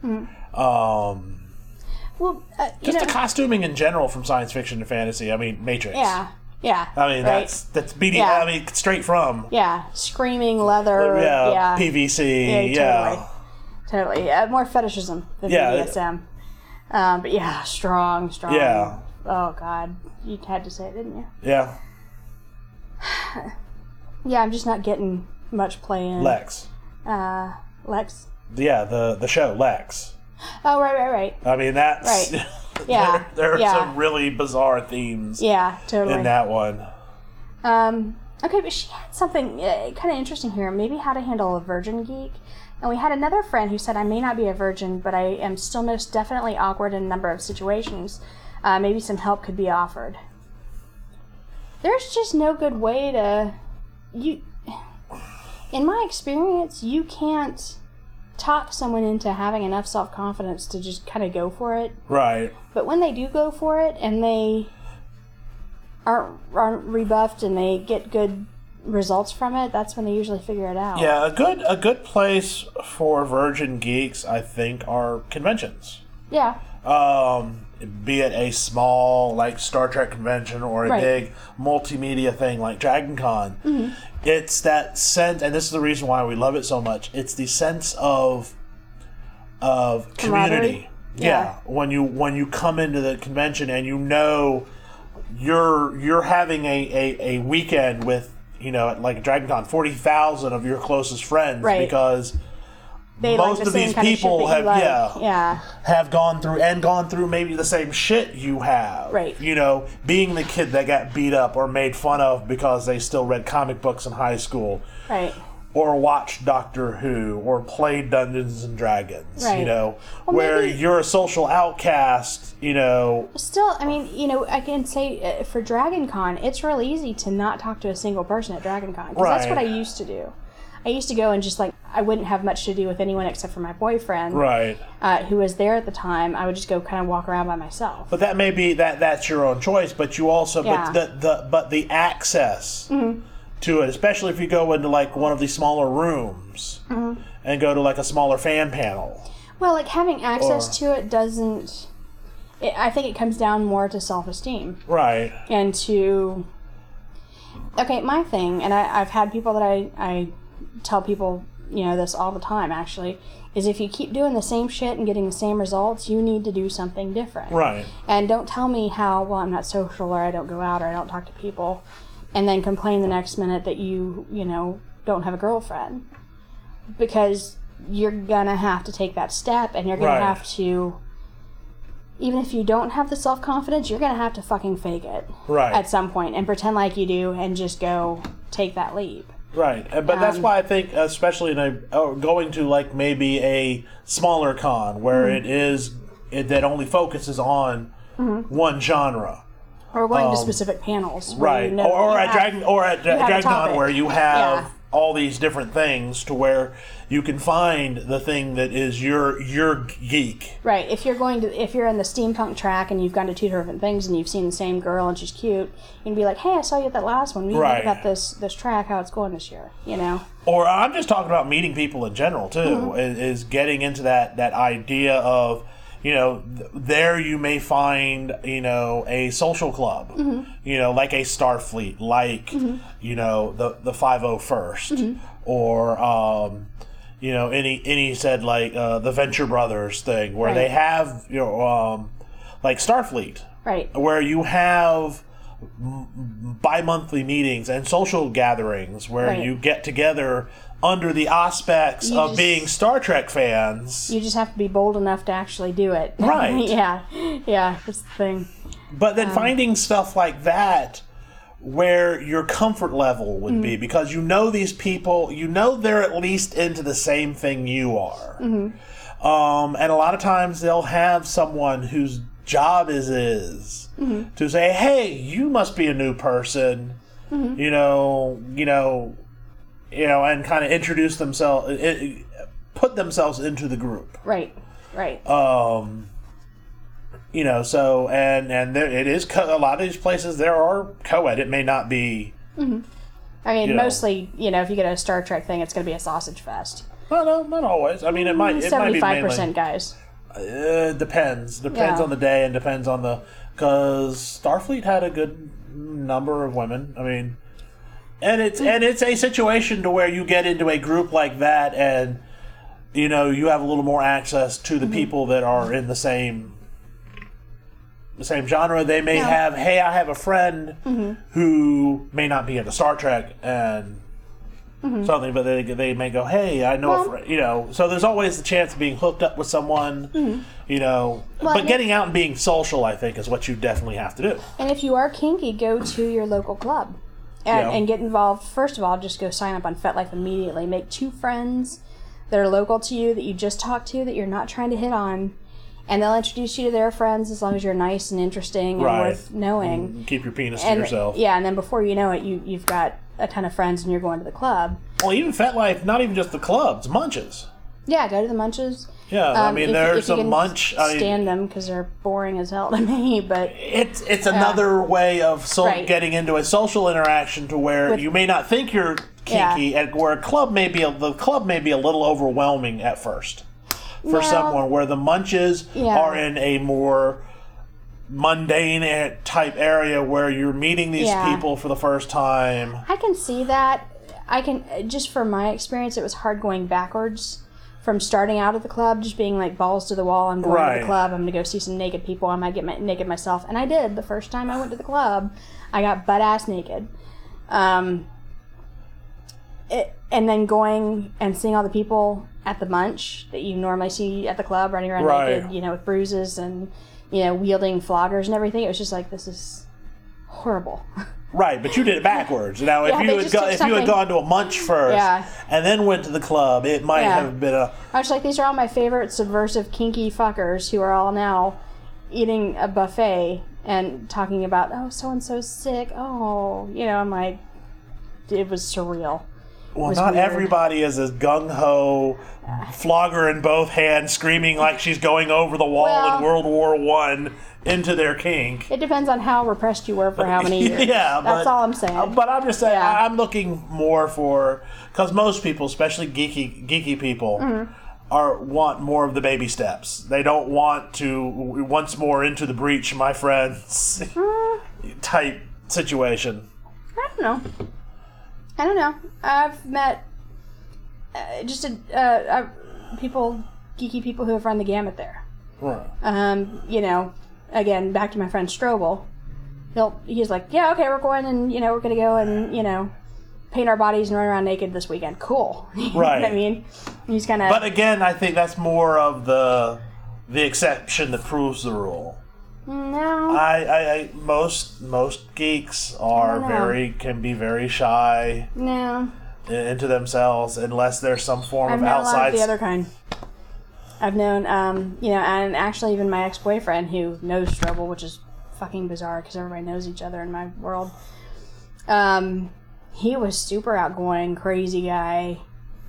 The costuming in general from science fiction to fantasy. I mean, Matrix. Yeah. I mean, right. that's BD. Yeah. I mean, straight from. Yeah, screaming leather. Yeah. PVC. Yeah. Totally. Yeah, more fetishism than BDSM. But yeah, strong. Yeah. Oh God, you had to say it, didn't you? Yeah. Yeah, I'm just not getting much play in. Lex. Lex. Yeah, the show Lex. Oh, right. I mean, that's Right. Yeah. there are some really bizarre themes. Yeah, totally. In that one. Okay, but she had something kind of interesting here. Maybe how to handle a virgin geek. And we had another friend who said, I may not be a virgin, but I am still most definitely awkward in a number of situations. Maybe some help could be offered. There's just no good way to... In my experience, you can't talk someone into having enough self-confidence to just kind of go for it. Right. But when they do go for it and they aren't rebuffed and they get good results from it, that's when they usually figure it out. Yeah, a good place for virgin geeks, I think, are conventions. Yeah. Be it a small like Star Trek convention or a Right. big multimedia thing like Dragon Con. Mm-hmm. It's that sense, and this is the reason why we love it so much. It's the sense of community. Camaraderie? Yeah. When you come into the convention and you're having a weekend with like Dragon Con, 40,000 of your closest friends, Right. because They most like the of same these kind people of shit that have you like. have gone through maybe the same shit you have. Right. Being the kid that got beat up or made fun of because they still read comic books in high school. Right. Or watched Doctor Who or played Dungeons and Dragons. Right. Where maybe- you're a social outcast, Still, I mean, I can say for Dragon Con, it's real easy to not talk to a single person at Dragon Con. Because that's Right. what I used to do. I used to go and just I wouldn't have much to do with anyone except for my boyfriend. Right. Who was there at the time. I would just go kind of walk around by myself. But that may be that's your own choice, but you also Yeah. but the access to it, especially if you go into like one of these smaller rooms and go to like a smaller fan panel. Well, having access to it doesn't... I think it comes down more to self-esteem. Right. And to... Okay, my thing, and I've had people that I tell people, this all the time, actually, is if you keep doing the same shit and getting the same results, you need to do something different. Right. And don't tell me how, well, I'm not social, or I don't go out, or I don't talk to people, and then complain the next minute that you don't have a girlfriend. Because you're gonna have to take that step, and you're gonna Right. have to... Even if you don't have the self-confidence, you're gonna have to fucking fake it. Right. At some point, and pretend like you do, and just go take that leap. Right, but that's why I think, especially going to like maybe a smaller con where that only focuses on one genre, Or going to specific panels. where right? you know Or that at Dragon Con topic. where you have Yeah. all these different things to where you can find the thing that is your geek. Right. If you're in the steampunk track and you've gone to two different things and you've seen the same girl and she's cute, you can be like, hey, I saw you at that last one. We can Right. talk about this track, how it's going this year, Or I'm just talking about meeting people in general too. Is getting into that idea of there you may find, a social club, like a Starfleet, like, the 501st, or, any said like the Venture Brothers thing, where they have, like Starfleet, right, where you have bi-monthly meetings and social gatherings where you get together under the aspects of being Star Trek fans. You just have to be bold enough to actually do it. Right. Yeah, that's the thing. But then finding stuff like that where your comfort level would be, because these people, they're at least into the same thing you are. And a lot of times they'll have someone whose job is to say, hey, you must be a new person, and kind of introduce themselves, put themselves into the group. Right. So, and there, it is, a lot of these places, there are co-ed. It may not be... I mean, mostly, if you get a Star Trek thing, it's going to be a sausage fest. Well, no, not always. I mean, it might be 75% guys. Depends on the day, and depends on because Starfleet had a good number of women. I mean, and it's a situation to where you get into a group like that, and you have a little more access to the people that are in the same genre. They may have, hey, I have a friend who may not be into Star Trek and something, but they may go, hey, I know a friend, so there's always the chance of being hooked up with someone, but getting out and being social, I think, is what you definitely have to do. And if you are kinky, go to your local club and get involved. First of all, just go sign up on FetLife immediately. Make 2 friends that are local to you, that you just talked to, that you're not trying to hit on, and they'll introduce you to their friends as long as you're nice and interesting and worth knowing. And keep your penis to yourself. Yeah, and then before you know it, you've got a ton of friends and you're going to the club. Well, even FetLife, not even just the clubs, Munches. Yeah, go to the Munches. Yeah, I mean, there's a Munch. Stand them because they're boring as hell to me, but it's another way of getting into a social interaction to where you may not think you're kinky, and where the club may be a little overwhelming at first for someone. Where the Munches are in a more mundane type area where you're meeting these people for the first time. I can see that. Just from my experience, it was hard going backwards from starting out at the club, just being like balls to the wall. I'm going to the club. I'm going to go see some naked people. I might get naked myself. And I did. The first time I went to the club, I got butt-ass naked. And then going and seeing all the people at the Munch that you normally see at the club running around naked, with bruises and, wielding floggers and everything. It was just like, this is horrible. Right, but you did it backwards. Now, if you had gone to a Munch first and then went to the club, it might have been a... I was like, these are all my favorite subversive, kinky fuckers who are all now eating a buffet and talking about, oh, so-and-so's sick. Oh, I'm like, it was surreal. Well, not weird. Everybody is as gung-ho, flogger in both hands, screaming like she's going over the wall in World War I into their kink. It depends on how repressed you were for how many years. That's all I'm saying. But I'm just saying, I'm looking more for... Because most people, especially geeky people, want more of the baby steps. They don't want to, once more into the breach, my friends, type situation. I don't know. I've met geeky people who have run the gamut there. Right. Again, back to my friend Strobel. He's like, yeah, okay, we're going and, we're going to go and, paint our bodies and run around naked this weekend. Cool. You know what I mean? He's kind of... But again, I think that's more of the exception that proves the rule. No. Most geeks can be very shy. No. Into themselves, unless there's some form of outside. I've known a lot of the other kind. I've known, and actually even my ex-boyfriend who knows Strobel, which is fucking bizarre because everybody knows each other in my world. He was super outgoing, crazy guy.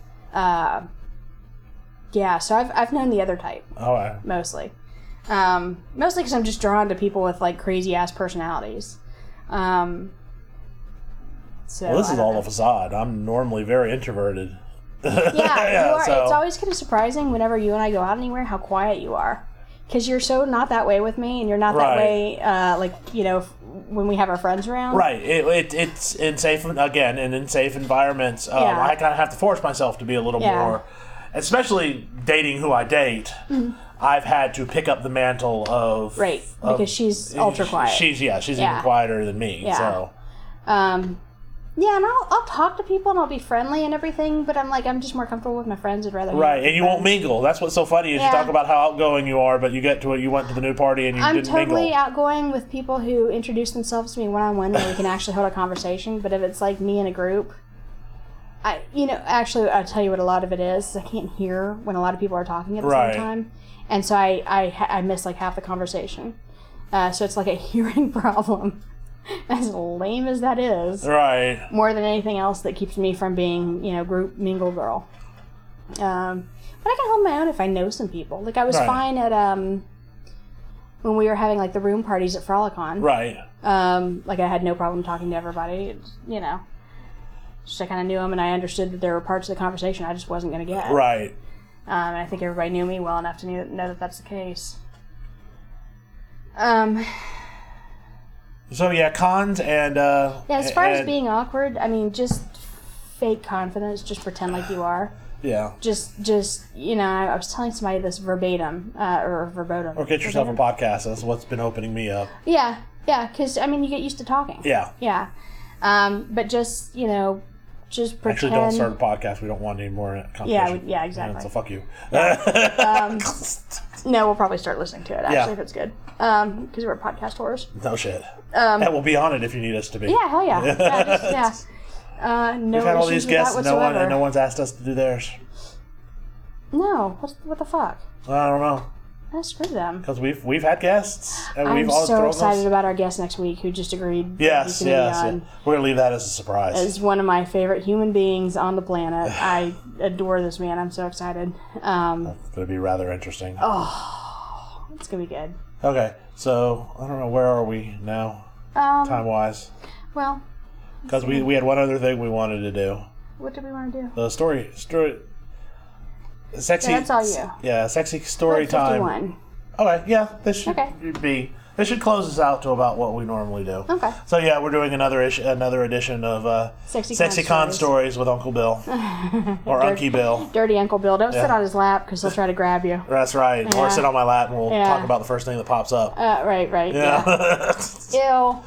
So I've known the other type. Oh, right. Mostly. Mostly because I'm just drawn to people with like crazy ass personalities. Well, this is all a facade. I'm normally very introverted. Yeah, you are. So. It's always kind of surprising whenever you and I go out anywhere how quiet you are. because you're so not that way with me, and you're not that way, like, you know, when we have our friends around. Right. It's in safe, again, and in safe environments, I kind of have to force myself to be a little more, especially dating who I date. I've had to pick up the mantle of... Right, because she's ultra quiet. She's even quieter than me, so... Yeah, and I'll talk to people and I'll be friendly and everything, but I'm just more comfortable with my friends. I'd rather right, and you won't mingle. That's what's so funny is you talk about how outgoing you are, but you went to the new party and you didn't mingle. I'm totally outgoing with people who introduce themselves to me one-on-one where we can actually hold a conversation, but if it's like me in a group, actually I'll tell you what a lot of it is I can't hear when a lot of people are talking at the same time, and so I miss like half the conversation. So it's like a hearing problem. As lame as that is, right? More than anything else that keeps me from being, group mingle girl. But I can hold my own if I know some people. Like I was fine at when we were having like the room parties at Frolicon. Right. Like I had no problem talking to everybody. Just I kind of knew them and I understood that there were parts of the conversation I just wasn't going to get. Right. And I think everybody knew me well enough to know that that's the case. So yeah, cons and as far as being awkward, I mean, just fake confidence. Just pretend like you are. Yeah. Just I was telling somebody this verbatim or verboten. Or get yourself a podcast. That's what's been opening me up. Yeah, because I mean, you get used to talking. Yeah. Yeah. But just just pretend. Actually, don't start a podcast. We don't want any more competition. Yeah, exactly. So fuck you. Yeah. No, we'll probably start listening to it, actually, if it's good. Because we're podcast whores. No shit. And we'll be on it if you need us to be. Yeah, hell yeah. No, we've had all these guests and no one's asked us to do theirs. No. What the fuck? I don't know. Screw them. Because we've had guests. And I'm so excited about our guest next week who just agreed. Yes. We're going to leave that as a surprise. As one of my favorite human beings on the planet. I adore this man. I'm so excited. It's going to be rather interesting. Oh, it's going to be good. Okay, so I don't know, where are we now, time-wise? Well, because we had one other thing we wanted to do. What did we want to do? The story, sexy. Yeah, that's all you. Yeah, sexy story time. 51. Okay, yeah, this should be. This should close us out to about what we normally do. Okay. So yeah, we're doing another edition of Sexy Con Stories with Uncle Bill or Unky Bill. Dirty Uncle Bill. Don't sit on his lap because he'll try to grab you. That's right. Yeah. Or sit on my lap and we'll talk about the first thing that pops up. Right. Yeah. Ew.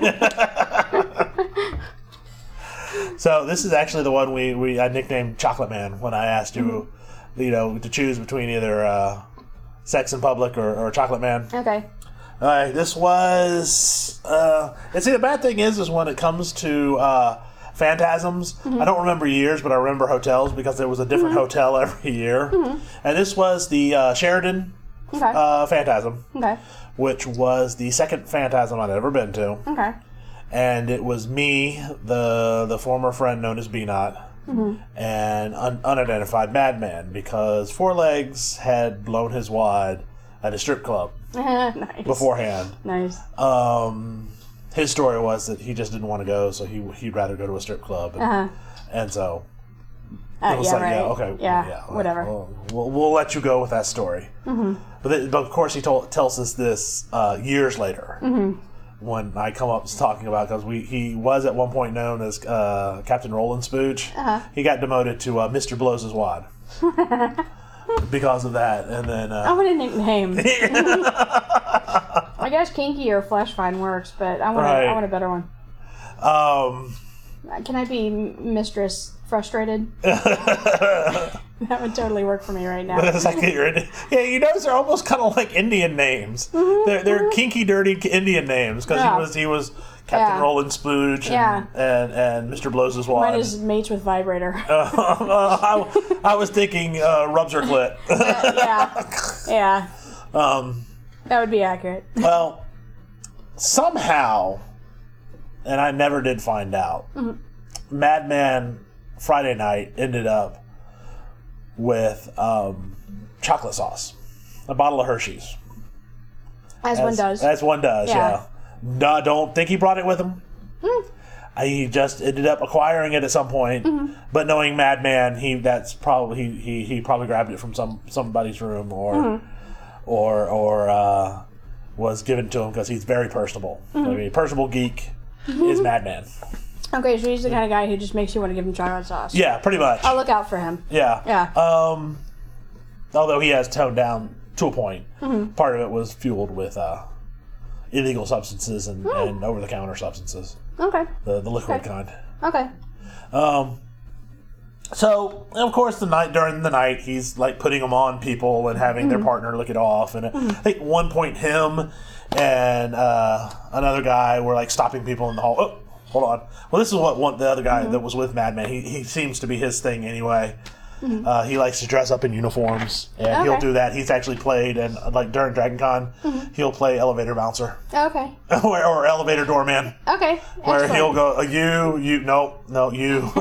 So this is actually the one I nicknamed Chocolate Man when I asked you, to choose between either Sex in Public or Chocolate Man. Okay. All right, this was... and see, the bad thing is when it comes to phantasms, I don't remember years, but I remember hotels because there was a different hotel every year. And this was the Sheridan Phantasm, which was the second Phantasm I'd ever been to. Okay. And it was me, the former friend known as B-Not, and unidentified madman because Four Legs had blown his wad at a strip club. Nice. Beforehand. Nice. His story was that he just didn't want to go, so he'd rather go to a strip club, and so it was whatever. We'll let you go with that story. But of course he tells us this years later when I come up talking about because he was at one point known as Captain Roland Spooge. He got demoted to Mr. Blows His Wad. Because of that, and then I want a nickname. I guess Kinky or Flesh Fine works, but I want a better one. Can I be Mistress Frustrated? That would totally work for me right now. You notice they're almost kind of like Indian names. They're kinky, dirty Indian names because he was Captain Roland Spooge and Mr. Blows His Wad. Mine is Mates with Vibrator. I was thinking Rubs Her Clit. Yeah. That would be accurate. Well, somehow, and I never did find out, Madman Friday night ended up with chocolate sauce. A bottle of Hershey's. As one does. As one does, yeah. No, I don't think he brought it with him. He just ended up acquiring it at some point. But knowing Madman, he probably grabbed it from somebody's room was given to him because he's very personable. I mean, personable geek is Madman. Okay, so he's the kind of guy who just makes you want to give him chocolate sauce. Yeah, pretty much. I'll look out for him. Yeah. Yeah. Although he has toned down to a point. Part of it was fueled with illegal substances and over-the-counter substances. Okay. The liquid kind. Okay. So, of course, during the night, he's like putting them on people and having their partner lick it off. And I think at one point, him and another guy were like stopping people in the hall. Oh, hold on. Well, this is what the other guy that was with Madman. He seems to be his thing anyway. He likes to dress up in uniforms, and he'll do that. He's actually played, and like during Dragon Con, he'll play elevator bouncer. Okay. or elevator doorman. Okay. Where Excellent. he'll go, no, you.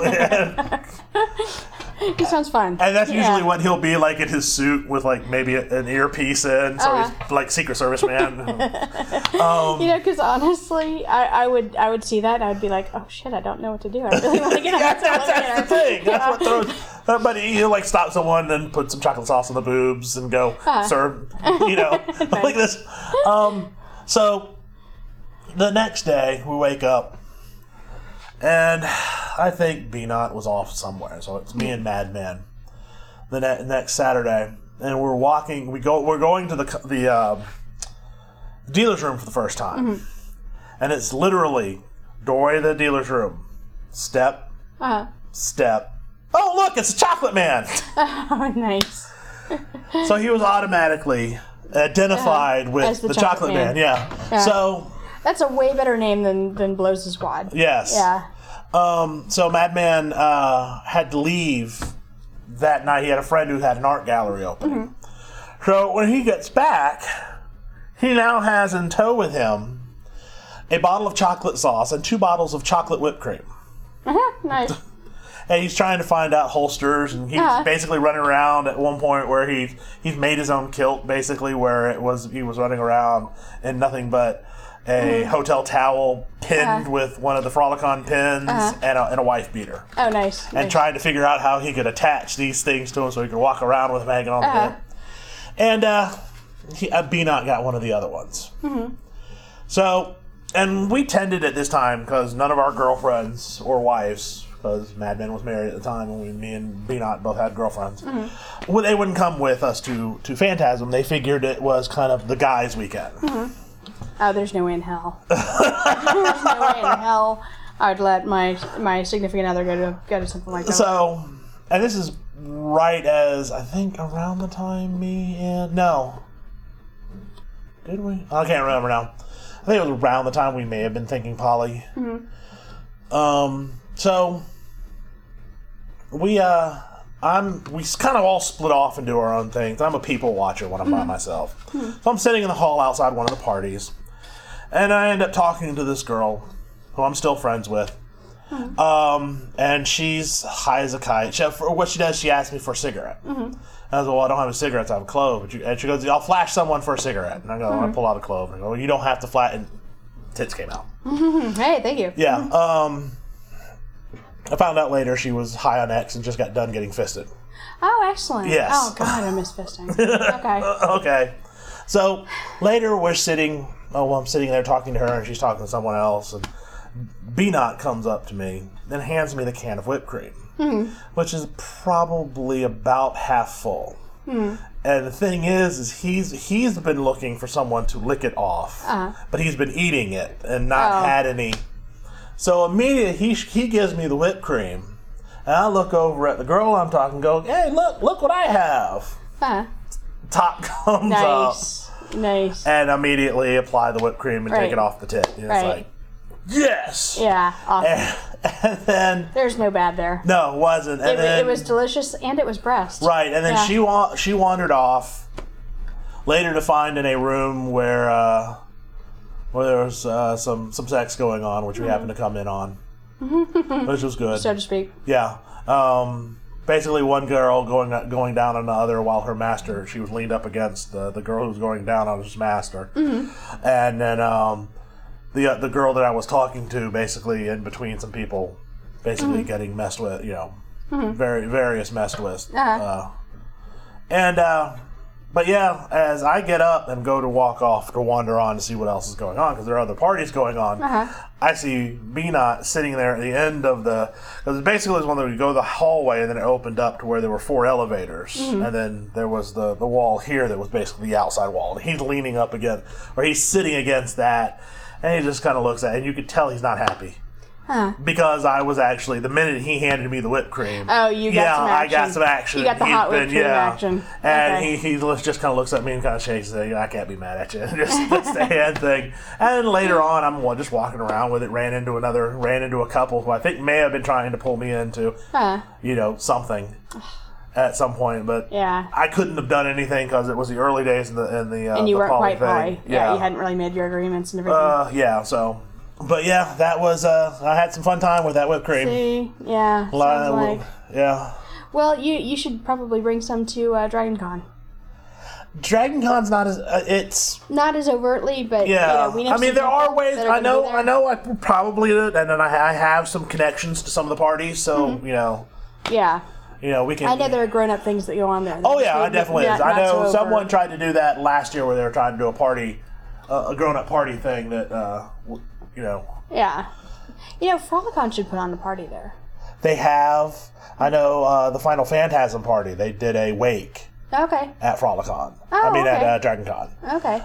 He sounds fun. And that's usually what he'll be like in his suit with like maybe an earpiece in, so he's like Secret Service man. Because honestly, I would see that and I'd be like, oh shit, I don't know what to do. I really want to get on that's this the elevator. thing. That's what throws. But he'll like stop someone and put some chocolate sauce on the boobs and go serve, like this. So the next day we wake up. And I think B-Not was off somewhere, so it's me and Madman. The next Saturday, and we're walking. We're going to the dealer's room for the first time, and it's literally doorway to the dealer's room, step. Oh look, it's a Chocolate Man. Oh, nice. So he was automatically identified with as the Chocolate Man. Yeah. So. That's a way better name than Blows His Wad. Yes. Yeah. So Madman had to leave that night. He had a friend who had an art gallery opening. So when he gets back, he now has in tow with him a bottle of chocolate sauce and 2 bottles of chocolate whipped cream. Nice. And he's trying to find out holsters, and he's basically running around at one point where he's made his own kilt, basically, where he was running around in nothing but a hotel towel pinned with one of the Frolicon pins and a wife beater. Oh, nice. And trying to figure out how he could attach these things to him so he could walk around with them hanging on the hip. And B-Not got one of the other ones. So, and we tended at this time, because none of our girlfriends or wives, because Madman was married at the time, and me and B-Not both had girlfriends, well, they wouldn't come with us to Phantasm. They figured it was kind of the guys' weekend. Oh, there's no way in hell. There's no way in hell I'd let my significant other go to something like that. So, and this is right as, I think, around the time no. Did we? I can't remember now. I think it was around the time we may have been thinking poly. So, we kind of all split off and do our own things. I'm a people watcher when I'm by myself. So I'm sitting in the hall outside one of the parties. And I end up talking to this girl who I'm still friends with. And she's high as a kite. What she does, she asks me for a cigarette. And I was like, well, I don't have a cigarette, I have a clove. And she goes, I'll flash someone for a cigarette. And I go, I pull out a clove. And I go, well, you don't have to flash. And tits came out. Hey, thank you. Yeah. I found out later she was high on X and just got done getting fisted. Oh, excellent. Yes. Oh, God, I miss fisting. Okay. Okay. So later I'm sitting there talking to her, and she's talking to someone else, and B-Not comes up to me and hands me the can of whipped cream, which is probably about half full. And the thing is he's been looking for someone to lick it off, but he's been eating it and not had any. So immediately he gives me the whipped cream, and I look over at the girl I'm talking, go, hey, look what I have. Top comes up. Nice. And immediately apply the whipped cream and take it off the tip. And it's like, yes! Yeah, awesome. And then... There's no bad there. No, it wasn't. And it was delicious, and it was breast. Right, and then she wandered off, later to find in a room where there was some sex going on, which we happened to come in on, which was good. So to speak. Yeah. Basically, one girl going down on the other while her master, she was leaned up against the girl who was going down on his master. And then the girl that I was talking to, basically in between some people, basically getting messed with, various messed with. And But yeah, as I get up and go to walk off to wander on to see what else is going on, because there are other parties going on, I see Beanot sitting there at the end of the... Because basically it was when we go to the hallway, and then it opened up to where there were 4 elevators. And then there was the wall here that was basically the outside wall. And he's leaning up again, or he's sitting against that, and he just kind of looks at it, and you could tell he's not happy. Because I was actually, the minute he handed me the whipped cream. Oh, you got some action. I got some action. You got the hot whipped cream action. And he just kind of looks at me and kind of shakes his head. I can't be mad at you. Just the hand thing. And then later on, I'm just walking around with it, ran into a couple who I think may have been trying to pull me into, something. At some point, but I couldn't have done anything because it was the early days in the and you weren't quite poly. Yeah, you hadn't really made your agreements and everything. But yeah, that was I had some fun time with that whipped cream. See, yeah, sounds like. Yeah. Well, you should probably bring some to Dragon Con. Dragon Con's not as it's not as overtly, but we know. I mean, there are ways. I know. I probably and then I have some connections to some of the parties, so Yeah. We can. I know there are grown-up things that go on there. Oh yeah, it definitely is. I know someone tried to do that last year, where they were trying to do a party, a grown-up party thing that. Yeah. Frolicon should put on a party there. They have. I know the Final Phantasm party. They did a wake. Okay. At Frolicon. Okay. At Dragon Con. Okay.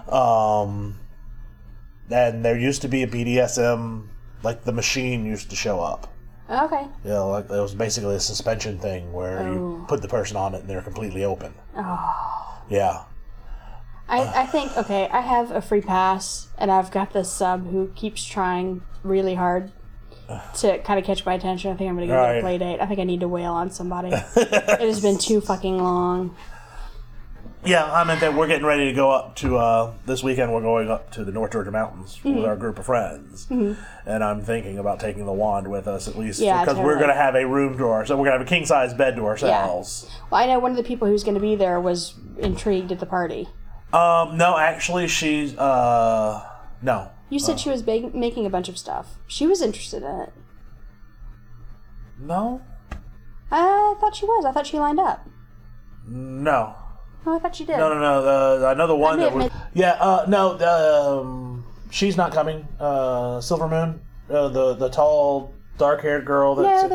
And there used to be a BDSM, like the machine used to show up. Okay. Like it was basically a suspension thing where you put the person on it and they're completely open. Oh. Yeah. I think, I have a free pass, and I've got this sub who keeps trying really hard to kind of catch my attention. I think I'm going to go to a play date. I think I need to wail on somebody. It has been too fucking long. Yeah, I meant that we're getting ready to go up to, this weekend we're going up to the North Georgia Mountains with our group of friends. And I'm thinking about taking the wand with us at least. Because we're going to have a room to ourselves. We're going to have a king-size bed to ourselves. Yeah. Well, I know one of the people who's going to be there was intrigued at the party. No, actually, she's, no. You said she was making a bunch of stuff. She was interested in it. No? I thought she was. I thought she lined up. No. Oh, I thought she did. No. I know the one that was... she's not coming. Silver Moon, the tall, dark-haired girl that's...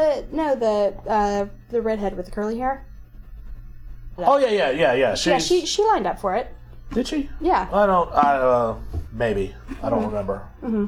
the redhead with the curly hair. Oh, yeah. She lined up for it. Did she? Yeah. Maybe. I don't remember.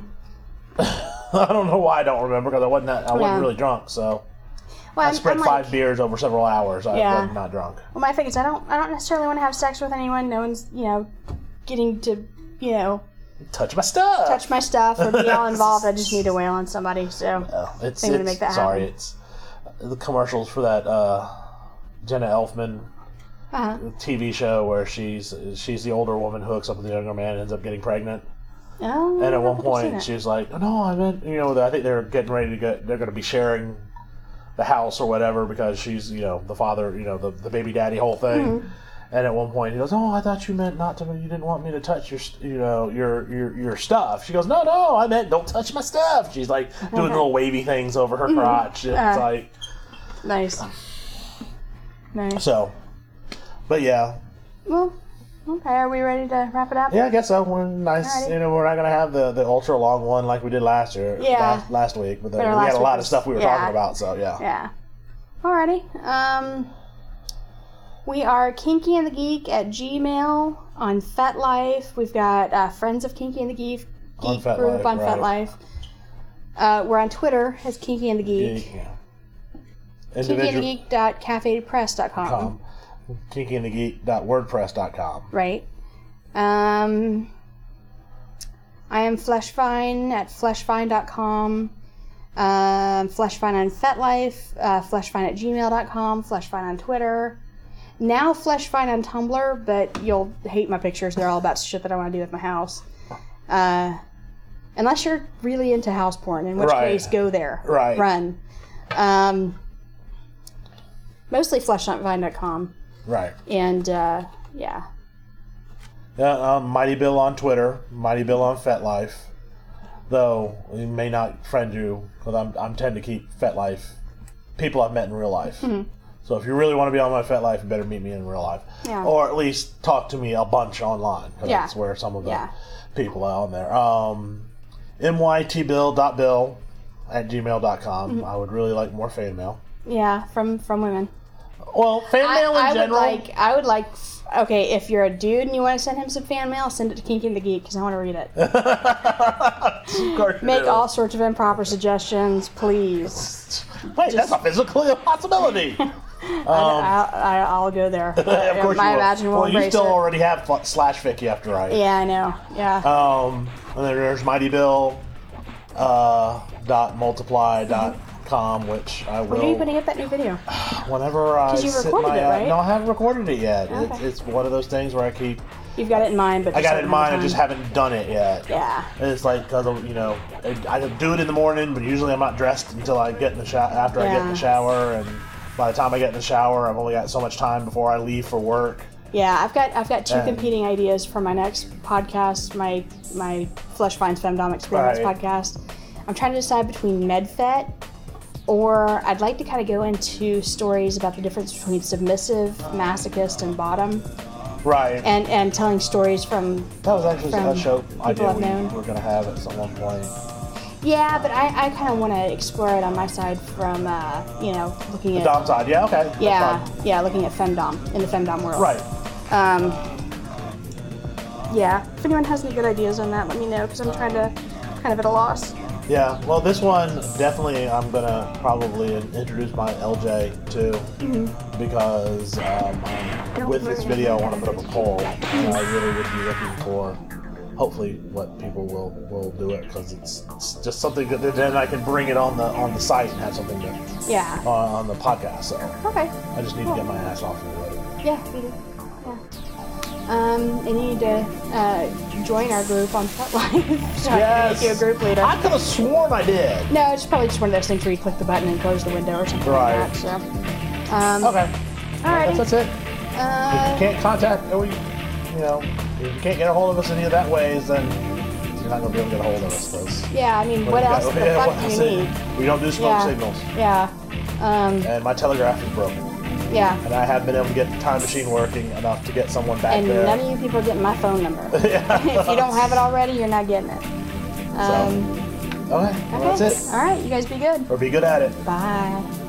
I don't know why I don't remember, because I wasn't really drunk, so... Well, I spread 5 beers over several hours. I was not drunk. Well, my thing is, I don't necessarily want to have sex with anyone. No one's, getting to, touch my stuff or be all involved. I just need to wail on somebody. So I'm going to make that happen. Sorry, it's the commercials for that Jenna Elfman TV show where she's the older woman who hooks up with the younger man and ends up getting pregnant. Oh, and at one point she's like, "Oh no, I meant I think they're getting ready to they're going to be sharing the house or whatever because she's the father, the baby daddy whole thing." And at one point he goes, "Oh, I thought you meant not to. You didn't want me to touch your stuff." She goes, "No, I meant don't touch my stuff." She's like doing little wavy things over her crotch. It's like nice. So, but yeah. Well, okay. Are we ready to wrap it up? Yeah, I guess so. We're nice. Alrighty. We're not gonna have the ultra long one like we did last year. Yeah. Last week, but we had a lot of stuff we were talking about. So yeah. Yeah. Alrighty. We are Kinky and the Geek at Gmail on FetLife. We've got Friends of Kinky and the Geek group on FetLife. We're on Twitter as Kinky and the Geek. KinkyandtheGeek.cafepress.com. KinkyandtheGeek.wordpress.com. Right. I am Fleshfine at fleshfine.com. Fleshfine on FetLife. Fleshfine at gmail.com. Fleshfine on Twitter. Now Fleshfine on Tumblr, but you'll hate my pictures. They're all about shit that I want to do with my house. Unless you're really into house porn, in which case, go there. Right. Run. Mostly fleshfine.com. Right. And, Mighty Bill on Twitter, Mighty Bill on FetLife. Though we may not friend you because I'm tend to keep FetLife people I've met in real life. So if you really want to be on my FetLife, you better meet me in real life. Yeah. Or at least talk to me a bunch online. 'Cause Yeah. that's where some of the Yeah. people are on there. mytbill.bill@gmail.com. Mm-hmm. I would really like more fan mail. Yeah, from women. Well, fan mail in general. I would like. Okay, if you're a dude and you want to send him some fan mail, send it to Kinky and the Geek because I want to read it. Of course you Make do. all sorts of improper suggestions, please. Wait, that's not physically a possibility. I'll go there. Of course My you will. imaginable Well, you embrace still it. already have /fic you have to write. Yeah, I know. Yeah. And then there's mightybill.multiply.com, which I will. When are you putting up that new video? Whenever I 'Cause you sit recorded my it, right? No, I haven't recorded it yet. Okay. It's one of those things where I keep. You've got it in mind, but I just got it in haven't had mind. I time. just haven't done it yet. Yeah. And it's like because I do it in the morning, but usually I'm not dressed until I get in the shower. After I get in Yeah. the shower, and by the time I get in the shower, I've only got so much time before I leave for work. Yeah, I've got two And- competing ideas for my next podcast, my Flesh Finds Femdom Experiments Right. podcast. I'm trying to decide between MedFet, or I'd like to kind of go into stories about the difference between submissive, masochist, and bottom, Right. and telling stories from. That was actually from a show idea people I've we known. were going to have at some one point. Yeah, but I kind of want to explore it on my side from looking at Dom side, yeah, okay. yeah That's fine. yeah looking at femdom in the femdom world. Right. Yeah. If anyone has any good ideas on that, let me know because I'm trying to kind of at a loss. Yeah, well, this one definitely I'm gonna probably introduce my LJ to because with this video I want to put up a poll, and I really would be looking for hopefully what people will do it because it's just something that then I can bring it on the site and have something to, Yeah. on the podcast. So Okay. I just need to get my ass off of it. Yeah, we do. Yeah. And you need to join our group on FetLife. So I can make you a group leader. I could have sworn I did. No, it's probably just one of those things where you click the button and close the window or something Right. like that. So. Okay. Alrighty. That's it. If you can't contact, if you can't get a hold of us any of that ways, then you're not going to be able to get a hold of us. 'Cause Yeah, I mean, what else the fuck do you need? We don't do smoke Yeah. signals. Yeah. And my telegraph is broken. Yeah. And I haven't been able to get the time machine working enough to get someone back And there. none of you people are getting my phone number. If you don't have it already, you're not getting it. Okay, well, that's it. All right, you guys be good. Or be good at it. Bye.